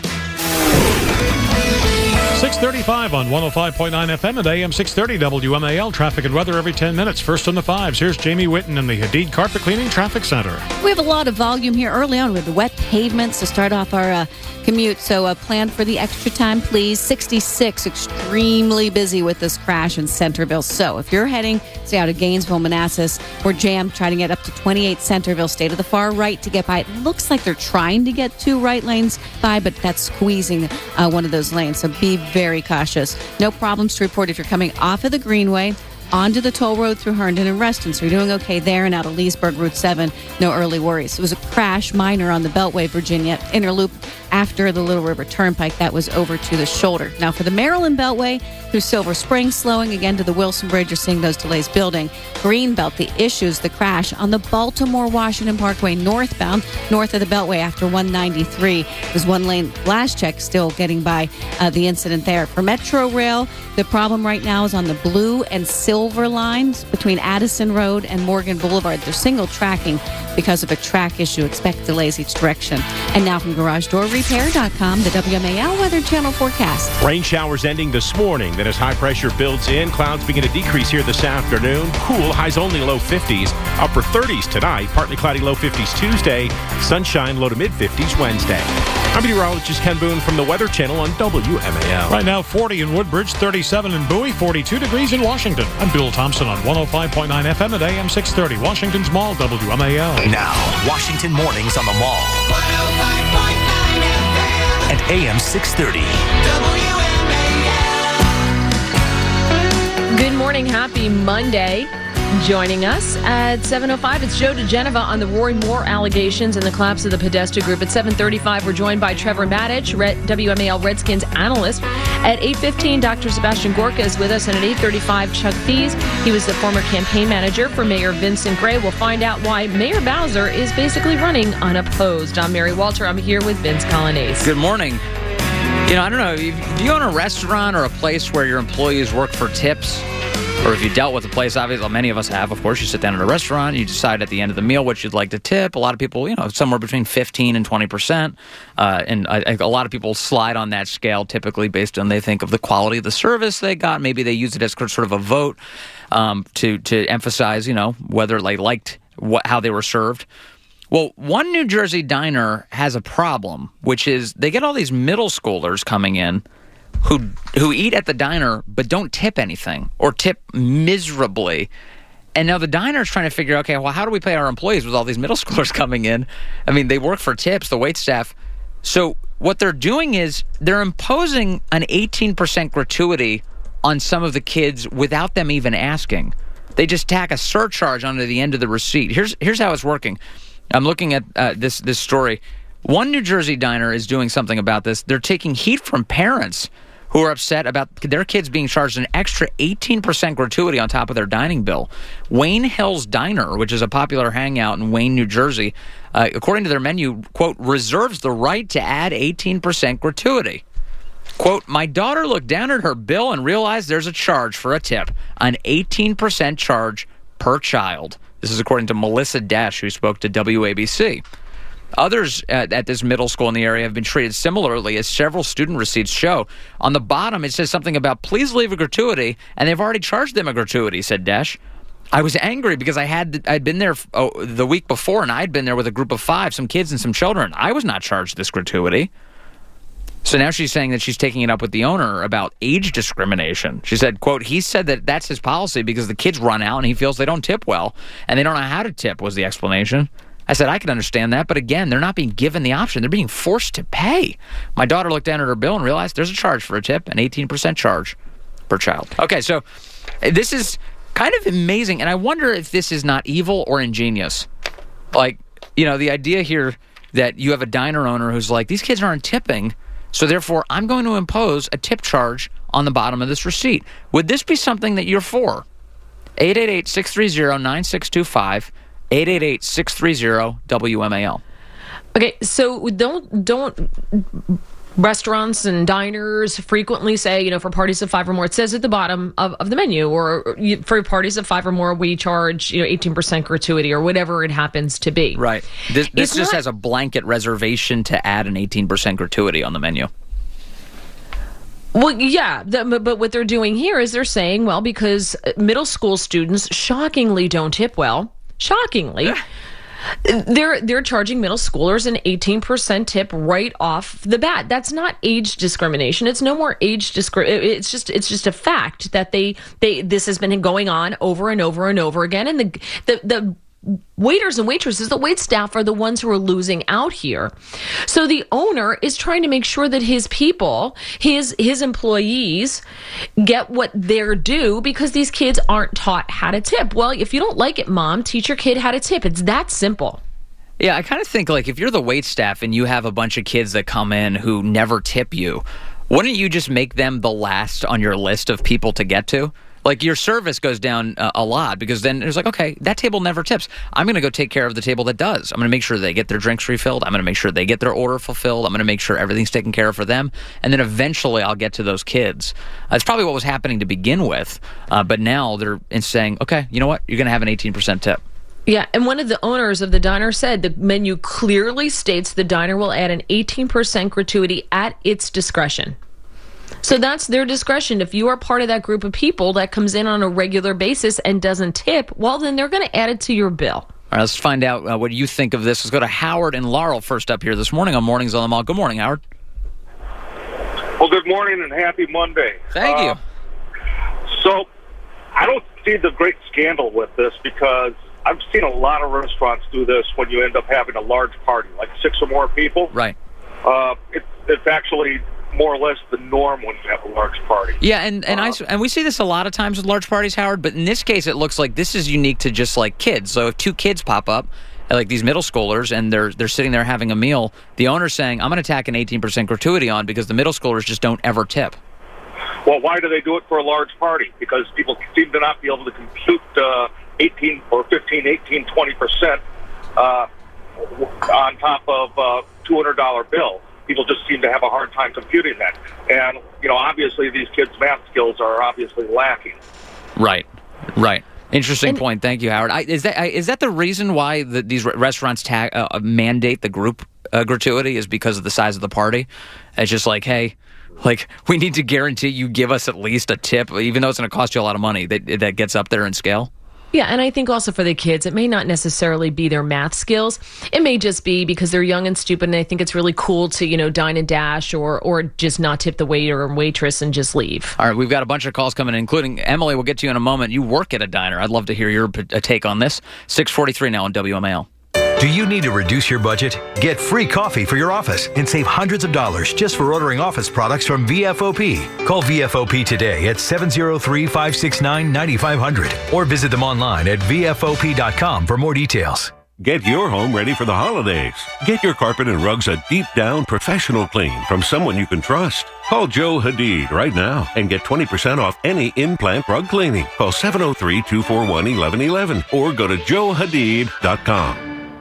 [SPEAKER 3] six thirty-five on one oh five point nine F M and A M six thirty W M A L. Traffic and weather every ten minutes. First on the fives. Here's Jamie Whitten in the Hadid Carpet Cleaning Traffic Center.
[SPEAKER 16] We have a lot of volume here early on with the wet pavements to start off our uh, commute. So uh, plan for the extra time, please. sixty-six, extremely busy with this crash in Centerville. So if you're heading, say, out of Gainesville, Manassas, we're jammed trying to get up to twenty-eight Centerville. Stay to the far right to get by. It looks like they're trying to get two right lanes by, but that's squeezing uh, one of those lanes. So be very cautious. No problems to report if you're coming off of the Greenway onto the toll road through Herndon and Reston. So you're doing okay there, and out of Leesburg, Route seven, no early worries. It was a crash, minor, on the Beltway, Virginia, inner loop after the Little River Turnpike. That was over to the shoulder. Now for the Maryland Beltway through Silver Spring, slowing again to the Wilson Bridge. You're seeing those delays building. Greenbelt, the issues, the crash on the Baltimore-Washington Parkway northbound, north of the Beltway after one ninety-three. There's one lane blast check still getting by uh, the incident there. For Metro Rail, the problem right now is on the blue and silver lines between Addison Road and Morgan Boulevard. They're single tracking because of a track issue. Expect delays each direction. And now from garage door repair dot com, the W M A L Weather Channel forecast.
[SPEAKER 15] Rain showers ending this morning. Then as high pressure builds in, clouds begin to decrease here this afternoon. Cool, highs only low fifties. Upper thirties tonight. Partly cloudy, low fifties Tuesday. Sunshine, low to mid fifties Wednesday. I'm meteorologist Ken Boone from the Weather Channel on W M A L.
[SPEAKER 3] Right now, forty in Woodbridge, thirty-seven in Bowie, forty-two degrees in Washington. I'm Bill Thompson on one oh five point nine F M at A M six thirty. Washington's Mall, W M A L.
[SPEAKER 2] Now, Washington Mornings on the Mall. one oh five point nine F M and A M six thirty.
[SPEAKER 17] W M A L. Good morning. Happy Monday. Joining us at seven oh five, it's Joe DeGenova on the Roy Moore allegations and the collapse of the Podesta Group. At seven thirty-five, we're joined by Trevor Matich, Red, W M A L Redskins analyst. At eight fifteen, Doctor Sebastian Gorka is with us. And at eight thirty-five, Chuck Thies. He was the former campaign manager for Mayor Vincent Gray. We'll find out why Mayor Bowser is basically running unopposed. I'm Mary Walter. I'm here with Vince Colonnese.
[SPEAKER 13] Good morning. You know, I don't know, if you own a restaurant or a place where your employees work for tips, or if you dealt with a place, obviously, many of us have, of course, you sit down at a restaurant, you decide at the end of the meal what you'd like to tip. A lot of people, you know, somewhere between fifteen and twenty percent. Uh, and I, I, a lot of people slide on that scale typically based on they think of the quality of the service they got. Maybe they use it as sort of a vote um, to, to emphasize, you know, whether they liked what, how they were served. Well, one New Jersey diner has a problem, which is they get all these middle schoolers coming in who who eat at the diner but don't tip anything or tip miserably. And now the diner is trying to figure out, okay, well, how do we pay our employees with all these middle schoolers coming in? I mean, they work for tips, the wait staff. So what they're doing is they're imposing an eighteen percent gratuity on some of the kids without them even asking. They just tack a surcharge onto the end of the receipt. Here's here's how it's working. I'm looking at uh, this this story. One New Jersey diner is doing something about this. They're taking heat from parents who are upset about their kids being charged an extra eighteen percent gratuity on top of their dining bill. Wayne Hills Diner, which is a popular hangout in Wayne, New Jersey, uh, according to their menu, quote, reserves the right to add eighteen percent gratuity. Quote, my daughter looked down at her bill and realized there's a charge for a tip, an eighteen percent charge per child. This is according to Melissa Dash, who spoke to W A B C. Others at, at this middle school in the area have been treated similarly, as several student receipts show. On the bottom, it says something about, please leave a gratuity, and they've already charged them a gratuity, said Desch. I was angry because I had I'd been there oh, the week before, and I'd been there with a group of five, some kids and some children. I was not charged this gratuity. So now she's saying that she's taking it up with the owner about age discrimination. She said, quote, he said that that's his policy because the kids run out and he feels they don't tip well, and they don't know how to tip, was the explanation. I said, I can understand that, but again, they're not being given the option. They're being forced to pay. My daughter looked down at her bill and realized there's a charge for a tip, an eighteen percent charge per child. Okay, so this is kind of amazing, and I wonder if this is not evil or ingenious. Like, you know, the idea here that you have a diner owner who's like, these kids aren't tipping, so therefore I'm going to impose a tip charge on the bottom of this receipt. Would this be something that you're for? eight eight eight, six three zero, nine six two five, eight eight eight, six three zero, W M A L.
[SPEAKER 17] Okay, so don't don't restaurants and diners frequently say, you know, for parties of five or more, it says at the bottom of, of the menu, or for parties of five or more, we charge, you know, eighteen percent gratuity or whatever it happens to be.
[SPEAKER 13] Right. This, this
[SPEAKER 17] It's
[SPEAKER 13] just
[SPEAKER 17] not-
[SPEAKER 13] has a blanket reservation to add an eighteen percent gratuity on the menu.
[SPEAKER 17] Well, yeah, the, but but what they're doing here is they're saying, well, because middle school students shockingly don't tip well, shockingly, they're they're charging middle schoolers an eighteen percent tip right off the bat. That's not age discrimination. It's no more age discri- It's just it's just a fact that they they this has been going on over and over and over again, and the the the. waiters and waitresses, the wait staff are the ones who are losing out here. So the owner is trying to make sure that his people, his his employees, get what they're due because these kids aren't taught how to tip. Well, if you don't like it, Mom, teach your kid how to tip. It's that simple.
[SPEAKER 13] Yeah, I kind of think, like, if you're the wait staff and you have a bunch of kids that come in who never tip you, wouldn't you just make them the last on your list of people to get to? Like, your service goes down uh, a lot because then it's like, okay, that table never tips. I'm going to go take care of the table that does. I'm going to make sure they get their drinks refilled. I'm going to make sure they get their order fulfilled. I'm going to make sure everything's taken care of for them. And then eventually I'll get to those kids. That's probably what was happening to begin with. Uh, but now they're saying, okay, you know what? You're going to have an eighteen percent tip.
[SPEAKER 17] Yeah, and one of the owners of the diner said the menu clearly states the diner will add an eighteen percent gratuity at its discretion. So that's their discretion. If you are part of that group of people that comes in on a regular basis and doesn't tip, well, then they're going to add it to your bill.
[SPEAKER 13] All right, let's find out uh, what you think of this. Let's go to Howard and Laurel first up here this morning on Mornings on the Mall. Good morning, Howard.
[SPEAKER 4] Well, good morning and happy Monday.
[SPEAKER 13] Thank
[SPEAKER 4] uh,
[SPEAKER 13] you.
[SPEAKER 4] So I don't see the great scandal with this because I've seen a lot of restaurants do this when you end up having a large party, like six or more people.
[SPEAKER 13] Right.
[SPEAKER 4] Uh, it, it's actually more or less the norm when you have a large party.
[SPEAKER 13] Yeah, and and
[SPEAKER 4] uh,
[SPEAKER 13] I and we see this a lot of times with large parties, Howard. But in this case, it looks like this is unique to just like kids. So if two kids pop up, like these middle schoolers, and they're they're sitting there having a meal, the owner's saying, "I'm going to tack an eighteen percent gratuity on because the middle schoolers just don't ever tip."
[SPEAKER 4] Well, why do they do it for a large party? Because people seem to not be able to compute uh, eighteen or fifteen, eighteen, twenty percent uh, on top of a two hundred dollar bill. People just seem to have a hard time computing that. And, you know, obviously these kids' math skills are obviously lacking.
[SPEAKER 13] Right, right. Interesting
[SPEAKER 17] And-
[SPEAKER 13] point. Thank you, Howard. I, is that I, is that the reason why the, these re- restaurants ta- uh, mandate the group uh, gratuity is because of the size of the party? It's just like, hey, like we need to guarantee you give us at least a tip, even though it's going to cost you a lot of money. That that gets up there in scale.
[SPEAKER 17] Yeah, and I think also for the kids, it may not necessarily be their math skills. It may just be because they're young and stupid, and I think it's really cool to, you know, dine and dash or or just not tip the waiter or waitress and just leave.
[SPEAKER 13] All right, we've got a bunch of calls coming in, including Emily. We'll get to you in a moment. You work at a diner. I'd love to hear your p- uh, take on this. six forty-three now on W M A L.
[SPEAKER 11] Do you need to reduce your budget? Get free coffee for your office and save hundreds of dollars just for ordering office products from V F O P. Call V F O P today at seven oh three, five six nine, nine five hundred or visit them online at V F O P dot com for more details.
[SPEAKER 5] Get your home ready for the holidays. Get your carpet and rugs a deep-down professional clean from someone you can trust. Call Joe Hadid right now and get twenty percent off any in-plant rug cleaning. Call seven oh three, two four one, one one one one or go to joe hadid dot com.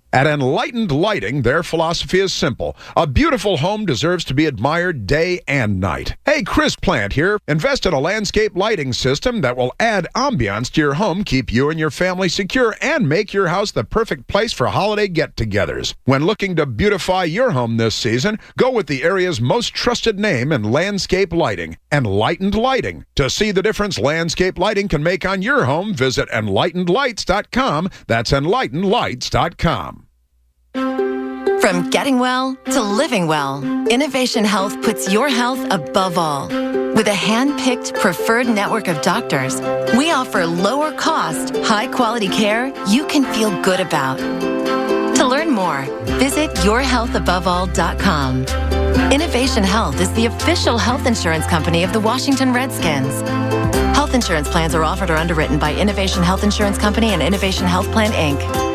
[SPEAKER 6] At Enlightened Lighting, their philosophy is simple. A beautiful home deserves to be admired day and night. Hey, Chris Plant here. Invest in a landscape lighting system that will add ambiance to your home, keep you and your family secure, and make your house the perfect place for holiday get-togethers. When looking to beautify your home this season, go with the area's most trusted name in landscape lighting, Enlightened Lighting. To see the difference landscape lighting can make on your home, visit enlightened lights dot com. That's enlightened lights dot com.
[SPEAKER 14] From getting well to living well, Innovation Health puts your health above all. With a hand-picked preferred network of doctors, we offer lower cost, high-quality care you can feel good about. To learn more, visit your health above all dot com. Innovation Health is the official health insurance company of the Washington Redskins. Health insurance plans are offered or underwritten by Innovation Health Insurance Company and Innovation Health Plan, Incorporated.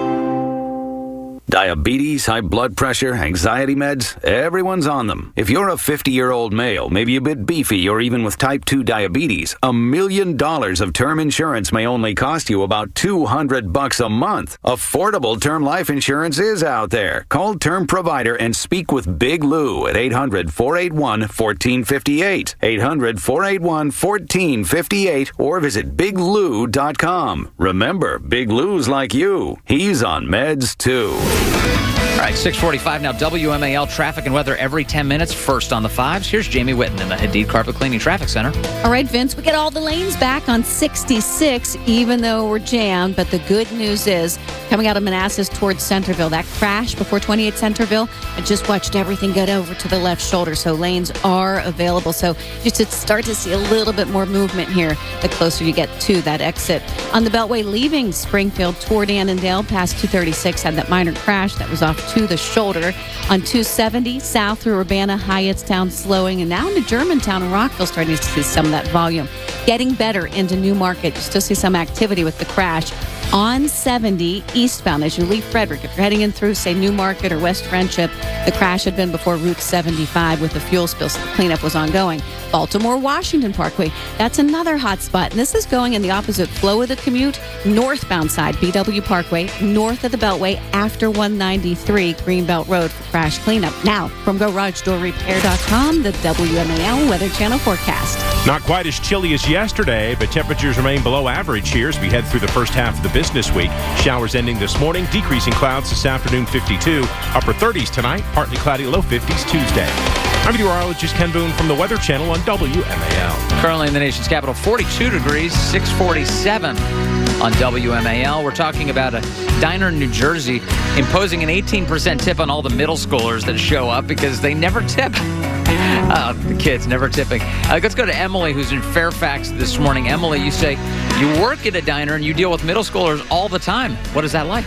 [SPEAKER 18] Diabetes, high blood pressure, anxiety meds, everyone's on them. If you're a fifty-year-old male, maybe a bit beefy, or even with type two diabetes, a million dollars of term insurance may only cost you about two hundred bucks a month. Affordable term life insurance is out there. Call Term Provider and speak with Big Lou at eight hundred, four eight one, one four five eight, eight hundred, four eight one, one four five eight, or visit big lou dot com. Remember, Big Lou's like you. He's on meds too.
[SPEAKER 13] All right, six forty-five now. W M A L traffic and weather every ten minutes. First on the fives. Here's Jamie Whitten in the Hadid Carpet Cleaning Traffic Center.
[SPEAKER 16] All right, Vince, we get all the lanes back on sixty-six, even though we're jammed. But the good news is, coming out of Manassas towards Centerville, that crash before twenty-eight Centerville, I just watched everything get over to the left shoulder. So lanes are available. So you should start to see a little bit more movement here the closer you get to that exit. On the Beltway leaving Springfield toward Annandale, past two thirty-six, had that minor crash that was off to the shoulder. On two seventy, south through Urbana, Hyattstown slowing, and now into Germantown and Rockville starting to see some of that volume. Getting better into New Market. You still see some activity with the crash. On seventy, eastbound, as you leave Frederick, if you're heading in through, say, New Market or West Friendship, the crash had been before Route seventy-five with the fuel spill, so the cleanup was ongoing. Baltimore-Washington Parkway, that's another hot spot, and this is going in the opposite flow of the commute, northbound side, B W Parkway, north of the Beltway, after one ninety-three Greenbelt Road for crash cleanup. Now, from garage door repair dot com, the W M A L Weather Channel forecast.
[SPEAKER 15] Not quite as chilly as yesterday, but temperatures remain below average here as we head through the first half of the business week. Showers ending this morning, decreasing clouds this afternoon, fifty-two. Upper thirties tonight, partly cloudy, low fifties Tuesday. I'm meteorologist Ken Boone from the Weather Channel on W M A L.
[SPEAKER 13] Currently in the nation's capital, forty-two degrees, six forty-seven on W M A L. We're talking about a diner in New Jersey imposing an eighteen percent tip on all the middle schoolers that show up because they never tip. Uh, the kids never tipping. Uh, let's go to Emily, who's in Fairfax this morning. Emily, you say you work at a diner and you deal with middle schoolers all the time. What is that like?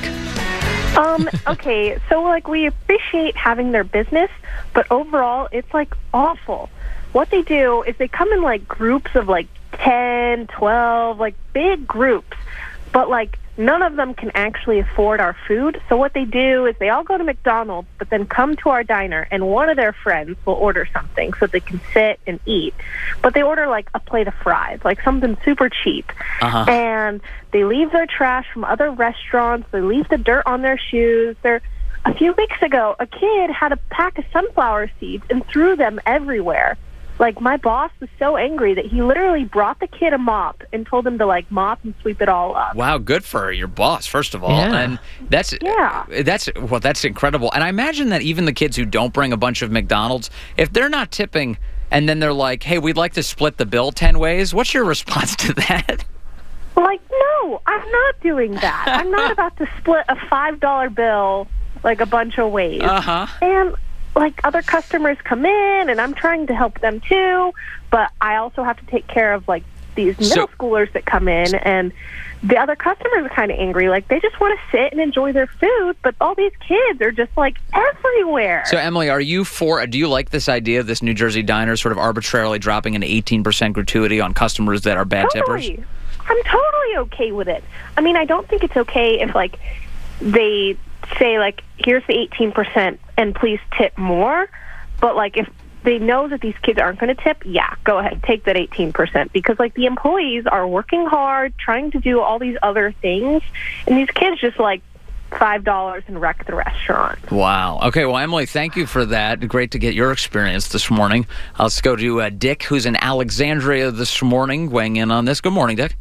[SPEAKER 19] Um, okay, so, like, we appreciate having their business, but overall, it's, like, awful. What they do is they come in, like, groups of, like, ten, twelve, like, big groups, but, like, none of them can actually afford our food. So what they do is they all go to McDonald's, but then come to our diner, and one of their friends will order something so they can sit and eat. But they order, like, a plate of fries, like something super cheap. Uh-huh. And they leave their trash from other restaurants. They leave the dirt on their shoes. They're, a few weeks ago, a kid had a pack of sunflower seeds and threw them everywhere. Like, my boss was so angry that he literally brought the kid a mop and told him to, like, mop and sweep it all up.
[SPEAKER 13] Wow, good for your boss, first of all.
[SPEAKER 19] Yeah.
[SPEAKER 13] And that's,
[SPEAKER 19] yeah.
[SPEAKER 13] that's, well, that's incredible. And I imagine that even the kids who don't bring a bunch of McDonald's, if they're not tipping and then they're like, hey, we'd like to split the bill ten ways, what's your response to that?
[SPEAKER 19] Like, no, I'm not doing that. I'm not about to split a five dollar bill, like, a bunch of ways.
[SPEAKER 13] Uh-huh.
[SPEAKER 19] And, like, other customers come in, and I'm trying to help them too, but I also have to take care of, like, these middle so, schoolers that come in, and the other customers are kind of angry. Like, they just want to sit and enjoy their food, but all these kids are just, like, everywhere.
[SPEAKER 13] So, Emily, are you for, do you like this idea of this New Jersey diner sort of arbitrarily dropping an eighteen percent gratuity on customers that are bad
[SPEAKER 19] totally.
[SPEAKER 13] tippers?
[SPEAKER 19] I'm totally okay with it. I mean, I don't think it's okay if, like, they say, like, here's the eighteen percent and please tip more. But, like, if they know that these kids aren't going to tip, yeah, go ahead, take that eighteen percent. Because, like, the employees are working hard, trying to do all these other things, and these kids just, like, five dollars and wreck the restaurant.
[SPEAKER 13] Wow. Okay, well, Emily, thank you for that. Great to get your experience this morning. Uh, let's go to uh, Dick, who's in Alexandria this morning, weighing in on this. Good morning, Dick.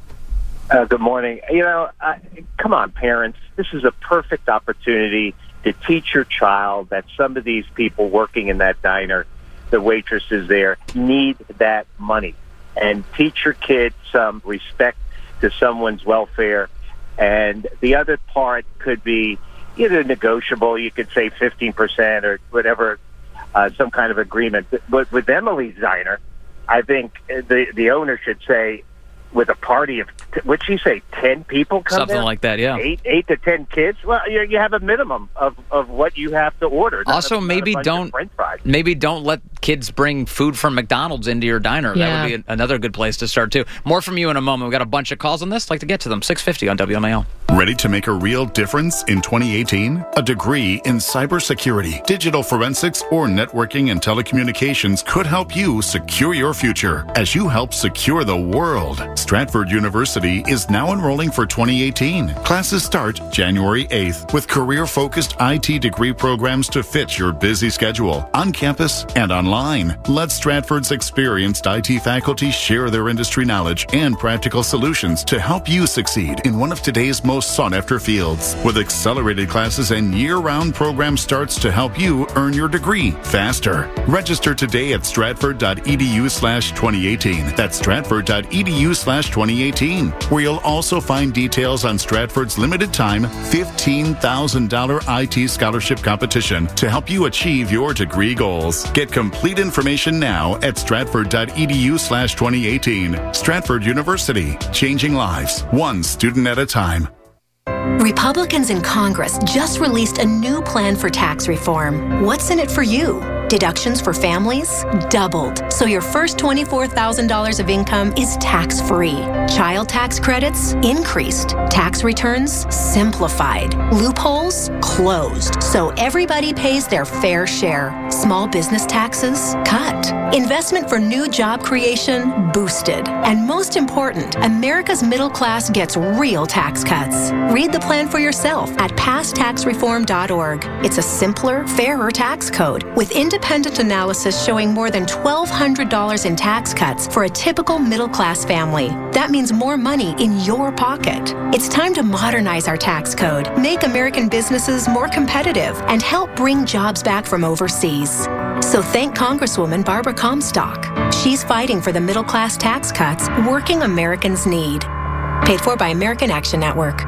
[SPEAKER 7] Uh, good morning. You know, uh, come on, parents. This is a perfect opportunity to teach your child that some of these people working in that diner, the waitresses there, need that money. And teach your kid some respect to someone's welfare. And the other part could be either negotiable, you could say fifteen percent or whatever, uh, some kind of agreement. But with Emily's diner, I think the the owner should say, with a party of, what'd she say, ten people come
[SPEAKER 13] Something
[SPEAKER 7] there?
[SPEAKER 13] like that, yeah.
[SPEAKER 7] Eight, eight to ten kids? Well, you, you have a minimum of, of what you have to order. Not
[SPEAKER 13] Also,
[SPEAKER 7] a,
[SPEAKER 13] maybe
[SPEAKER 7] not a bunch
[SPEAKER 13] don't
[SPEAKER 7] of French fries.
[SPEAKER 13] maybe don't let kids bring food from McDonald's into your diner.
[SPEAKER 7] Yeah.
[SPEAKER 13] That would be another good place to start, too. More from you in a moment. We've got a bunch of calls on this. I'd like to get to them. six fifty on W M A L.
[SPEAKER 8] Ready to make a real difference in twenty eighteen? A degree in cybersecurity, digital forensics, or networking and telecommunications could help you secure your future as you help secure the world. Stratford University is now enrolling for twenty eighteen. Classes start January eighth with career-focused I T degree programs to fit your busy schedule, on campus and online. Let Stratford's experienced I T faculty share their industry knowledge and practical solutions to help you succeed in one of today's most sought-after fields. With accelerated classes and year-round program starts to help you earn your degree faster. Register today at stratford.edu slash 2018. That's stratford.edu slash 2018, where you'll also find details on Stratford's limited-time fifteen thousand dollars I T scholarship competition to help you achieve your degree goals. Get complete information now at stratford.edu slash 2018. Stratford University, changing lives, one student at a time.
[SPEAKER 9] Republicans in Congress just released a new plan for tax reform. What's in it for you? Deductions for families doubled, so your first twenty-four thousand dollars of income is tax-free. Child tax credits increased. Tax returns simplified. Loopholes closed, so everybody pays their fair share. Small business taxes cut. Investment for new job creation boosted. And most important, America's middle class gets real tax cuts. Read the plan for yourself at pass tax reform dot org. It's a simpler, fairer tax code with independent analysis showing more than twelve hundred dollars in tax cuts for a typical middle-class family. That means more money in your pocket. It's time to modernize our tax code, make American businesses more competitive, and help bring jobs back from overseas. So thank Congresswoman Barbara Comstock. She's fighting for the middle-class tax cuts working Americans need. Paid for by American Action Network.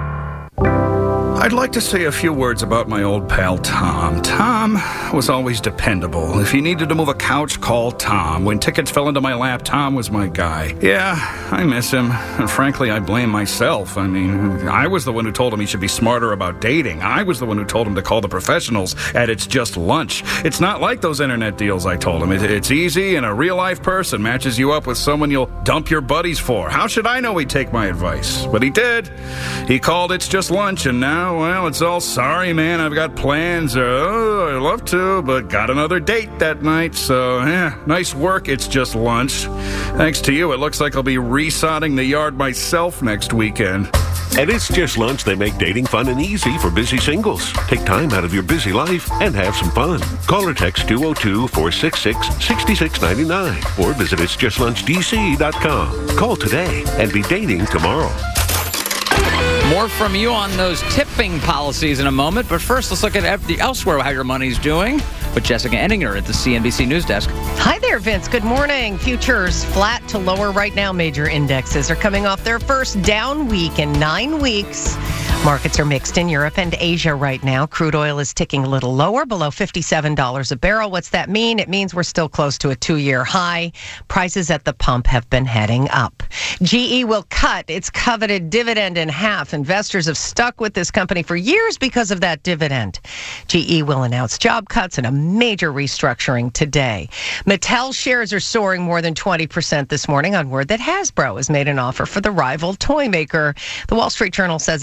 [SPEAKER 20] I'd like to say a few words about my old pal Tom. Tom was always dependable. If he needed to move a couch, call Tom. When tickets fell into my lap, Tom was my guy. Yeah, I miss him. And frankly, I blame myself. I mean, I was the one who told him he should be smarter about dating. I was the one who told him to call the professionals at It's Just Lunch. It's not like those internet deals I told him. It, it's easy, and a real-life person matches you up with someone you'll dump your buddies for. How should I know he'd take my advice? But he did. He called It's Just Lunch, and now, well, it's all sorry, man, I've got plans. Or, oh, I'd love to, but got another date that night. So, yeah, nice work, It's Just Lunch. Thanks to you, it looks like I'll be resodding the yard myself next weekend.
[SPEAKER 5] At It's Just Lunch, they make dating fun and easy for busy singles. Take time out of your busy life and have some fun. Call or text two oh two, four six six, six six nine nine or visit its just lunch d c dot com. Call today and be dating tomorrow.
[SPEAKER 13] More from you on those tipping policies in a moment, but first let's look at the elsewhere how your money's doing with Jessica Enninger at the C N B C News Desk.
[SPEAKER 21] Hi there, Vince. Good morning. Futures flat to lower right now. Major indexes are coming off their first down week in nine weeks. Markets are mixed in Europe and Asia right now. Crude oil is ticking a little lower, below fifty-seven dollars a barrel. What's that mean? It means we're still close to a two-year high. Prices at the pump have been heading up. G E will cut its coveted dividend in half. Investors have stuck with this company for years because of that dividend. G E will announce job cuts and a major restructuring today. Mattel shares are soaring more than twenty percent this morning on word that Hasbro has made an offer for the rival toy maker. The Wall Street Journal says a deal is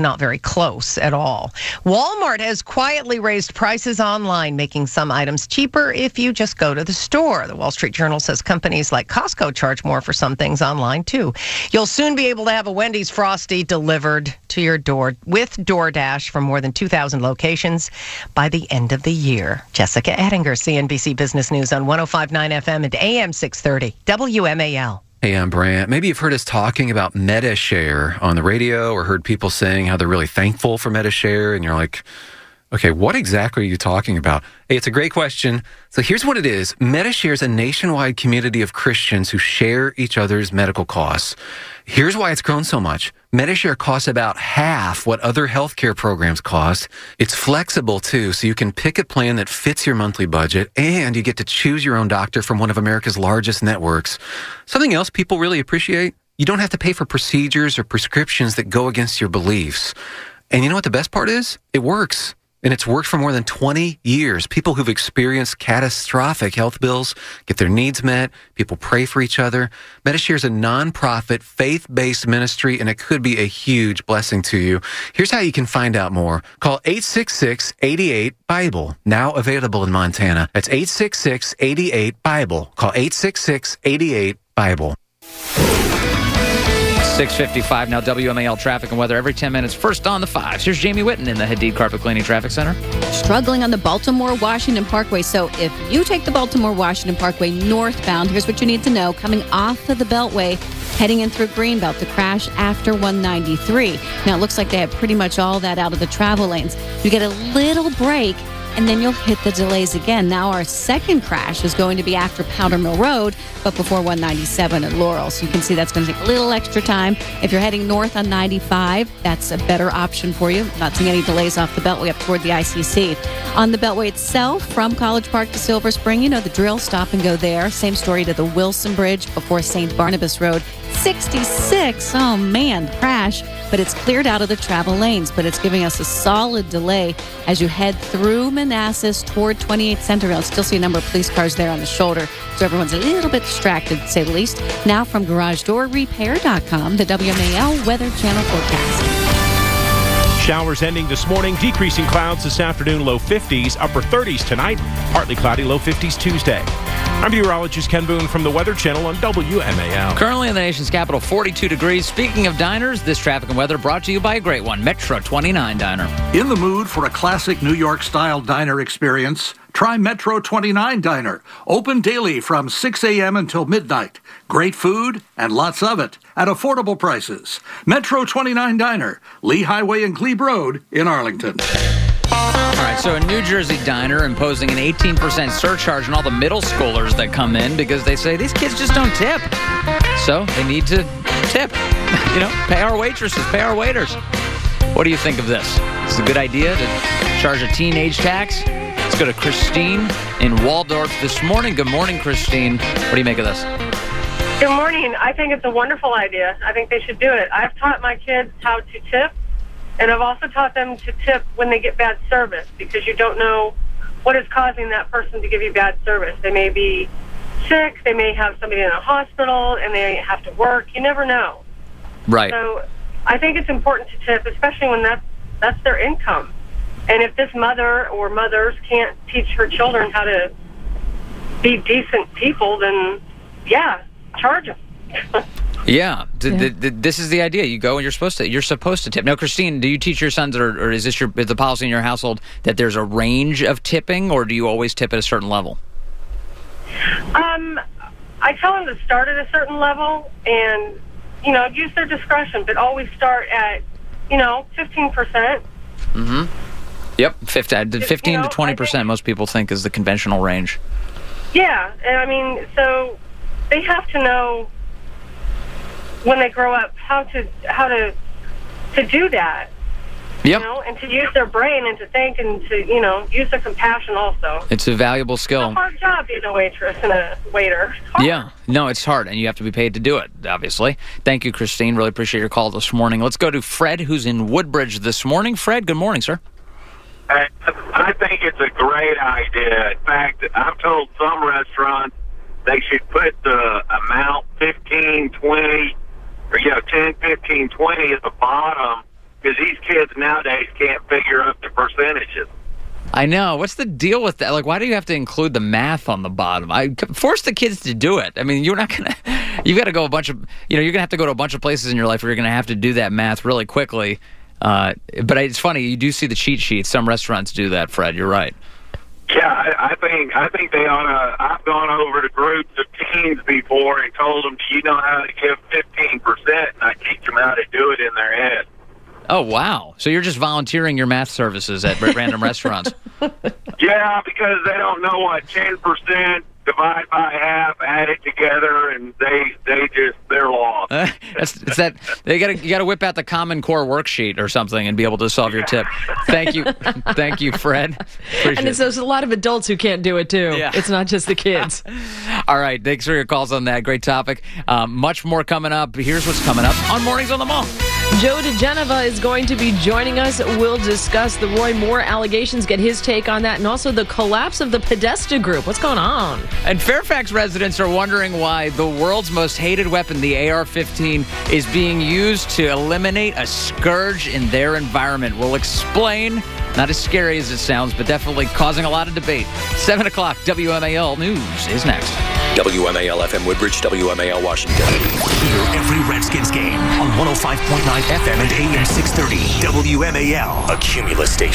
[SPEAKER 21] not very close at all. Walmart has quietly raised prices online, making some items cheaper if you just go to the store. The Wall Street Journal says companies like Costco charge more for some things online, too. You'll soon be able to have a Wendy's Frosty delivered to your door with DoorDash from more than two thousand locations by the end of the year. Jessica Ettinger, C N B C Business News on one oh five point nine F M and A M six thirty, W M A L.
[SPEAKER 10] Hey, I'm Brant. Maybe you've heard us talking about MetaShare on the radio or heard people saying how they're really thankful for MetaShare, and you're like, okay, what exactly are you talking about? Hey, it's a great question. So here's what it is. MetaShare is a nationwide community of Christians who share each other's medical costs. Here's why it's grown so much. MetaShare costs about half what other healthcare programs cost. It's flexible, too, so you can pick a plan that fits your monthly budget, and you get to choose your own doctor from one of America's largest networks. Something else people really appreciate? You don't have to pay for procedures or prescriptions that go against your beliefs. And you know what the best part is? It works. And it's worked for more than twenty years. People who've experienced catastrophic health bills get their needs met. People pray for each other. MetaShare is a nonprofit, faith-based ministry, and it could be a huge blessing to you. Here's how you can find out more. Call eight six six, eight eight, BIBLE, now available in Montana. That's eight six six, eight eight, BIBLE. Call eight six six, eight eight, BIBLE.
[SPEAKER 13] six fifty-five now, W M A L traffic and weather every ten minutes. First on the fives. Here's Jamie Whitten in the Hadid Carpet Cleaning Traffic Center.
[SPEAKER 16] Struggling on the Baltimore-Washington Parkway. So if you take the Baltimore-Washington Parkway northbound, here's what you need to know. Coming off of the Beltway, heading in through Greenbelt, the crash after one ninety-three. Now, it looks like they have pretty much all that out of the travel lanes. You get a little break, and then you'll hit the delays again. Now our second crash is going to be after Powder Mill Road, but before one ninety-seven at Laurel. So you can see that's going to take a little extra time. If you're heading north on ninety-five, that's a better option for you. Not seeing any delays off the Beltway up toward the I C C. On the Beltway itself, from College Park to Silver Spring, you know the drill, stop and go there. Same story to the Wilson Bridge before Saint Barnabas Road. sixty-six, oh man, crash. But it's cleared out of the travel lanes, but it's giving us a solid delay as you head through Manassas toward twenty-eight Centerville. Still see a number of police cars there on the shoulder, so everyone's a little bit distracted, to say the least. Now from Garage Door Repair dot com, the W M A L Weather Channel forecast.
[SPEAKER 15] Showers ending this morning, decreasing clouds this afternoon, low fifties, upper thirties tonight, partly cloudy, low fifties Tuesday. I'm meteorologist Ken Boone from the Weather Channel on W M A L.
[SPEAKER 13] Currently in the nation's capital, forty-two degrees. Speaking of diners, this traffic and weather brought to you by a great one, Metro twenty-nine Diner.
[SPEAKER 12] In the mood for a classic New York-style diner experience? Try Metro twenty-nine Diner. Open daily from six a.m. until midnight. Great food and lots of it at affordable prices. Metro twenty-nine Diner, Lee Highway and Glebe Road in Arlington.
[SPEAKER 13] All right, so a New Jersey diner imposing an eighteen percent surcharge on all the middle schoolers that come in because they say these kids just don't tip. So they need to tip. You know, pay our waitresses, pay our waiters. What do you think of this? Is it a good idea to charge a teenage tax? Let's go to Christine in Waldorf this morning. Good morning, Christine. What do you make of this?
[SPEAKER 22] Good morning. I think it's a wonderful idea. I think they should do it. I've taught my kids how to tip, and I've also taught them to tip when they get bad service, because you don't know what is causing that person to give you bad service. They may be sick, they may have somebody in a hospital, and they have to work. You never know.
[SPEAKER 13] Right.
[SPEAKER 22] So I think it's important to tip, especially when that's, that's their income. And if this mother or mothers can't teach her children how to be decent people, then, yeah, charge them.
[SPEAKER 13] Yeah, th- th- th- this is the idea. You go and you're supposed to you're supposed to tip. Now, Christine, do you teach your sons, or, or is this your is the policy in your household that there's a range of tipping, or do you always tip at a certain level?
[SPEAKER 22] Um, I tell them to start at a certain level and, you know, use their discretion, but always start at, you know, fifteen percent.
[SPEAKER 13] Mm-hmm. Yep, fifteen, fifteen you know, to twenty percent, think, most people think is the conventional range.
[SPEAKER 22] Yeah, and I mean, so they have to know when they grow up how to how to to do that.
[SPEAKER 13] Yep.
[SPEAKER 22] You know, and to use their brain and to think and to, you know, use their compassion also.
[SPEAKER 13] It's a valuable skill.
[SPEAKER 22] It's a hard job being a waitress and a waiter.
[SPEAKER 13] Yeah, no, it's hard, and you have to be paid to do it, obviously. Thank you, Christine. Really appreciate your call this morning. Let's go to Fred, who's in Woodbridge this morning. Fred, good morning, sir.
[SPEAKER 23] I, I think it's a great idea. In fact, I've told some restaurants they should put the amount fifteen, twenty, or, you know, ten, fifteen, twenty at the bottom because these kids nowadays can't figure up the percentages.
[SPEAKER 13] I know. What's the deal with that? Like, why do you have to include the math on the bottom? I force the kids to do it. I mean, you're not gonna. You've got to go a bunch of. You know, you're gonna have to go to a bunch of places in your life where you're gonna have to do that math really quickly. Uh, but it's funny. You do see the cheat sheets. Some restaurants do that, Fred. You're right.
[SPEAKER 23] Yeah, I, I think I think they ought to. I've gone over to groups of teens before and told them, "Do you know how to give fifteen percent?" And I teach them how to do it in their head.
[SPEAKER 13] Oh, wow. So you're just volunteering your math services at random restaurants.
[SPEAKER 23] Yeah, because they don't know what ten percent divide by half, add it together, and they they just they're lost.
[SPEAKER 13] Uh, that's, it's that they got you got to whip out the Common Core worksheet or something and be able to solve your tip. Thank you, thank you, Fred. Appreciate
[SPEAKER 17] and it's there's a lot of adults who can't do it too.
[SPEAKER 13] Yeah.
[SPEAKER 17] It's not just the kids.
[SPEAKER 13] All right, thanks for your calls on that. Great topic. Um, much more coming up. Here's what's coming up on Mornings on the Mall.
[SPEAKER 17] Joe DeGeneva is going to be joining us. We'll discuss the Roy Moore allegations, get his take on that, and also the collapse of the Podesta Group. What's going on?
[SPEAKER 13] And Fairfax residents are wondering why the world's most hated weapon, the A R fifteen, is being used to eliminate a scourge in their environment. We'll explain. Not as scary as it sounds, but definitely causing a lot of debate. seven o'clock, W M A L News is next.
[SPEAKER 1] W M A L F M Woodbridge, W M A L Washington. Hear every Redskins game on one oh five point nine F M and A M six thirty. W M A L, a Cumulus station.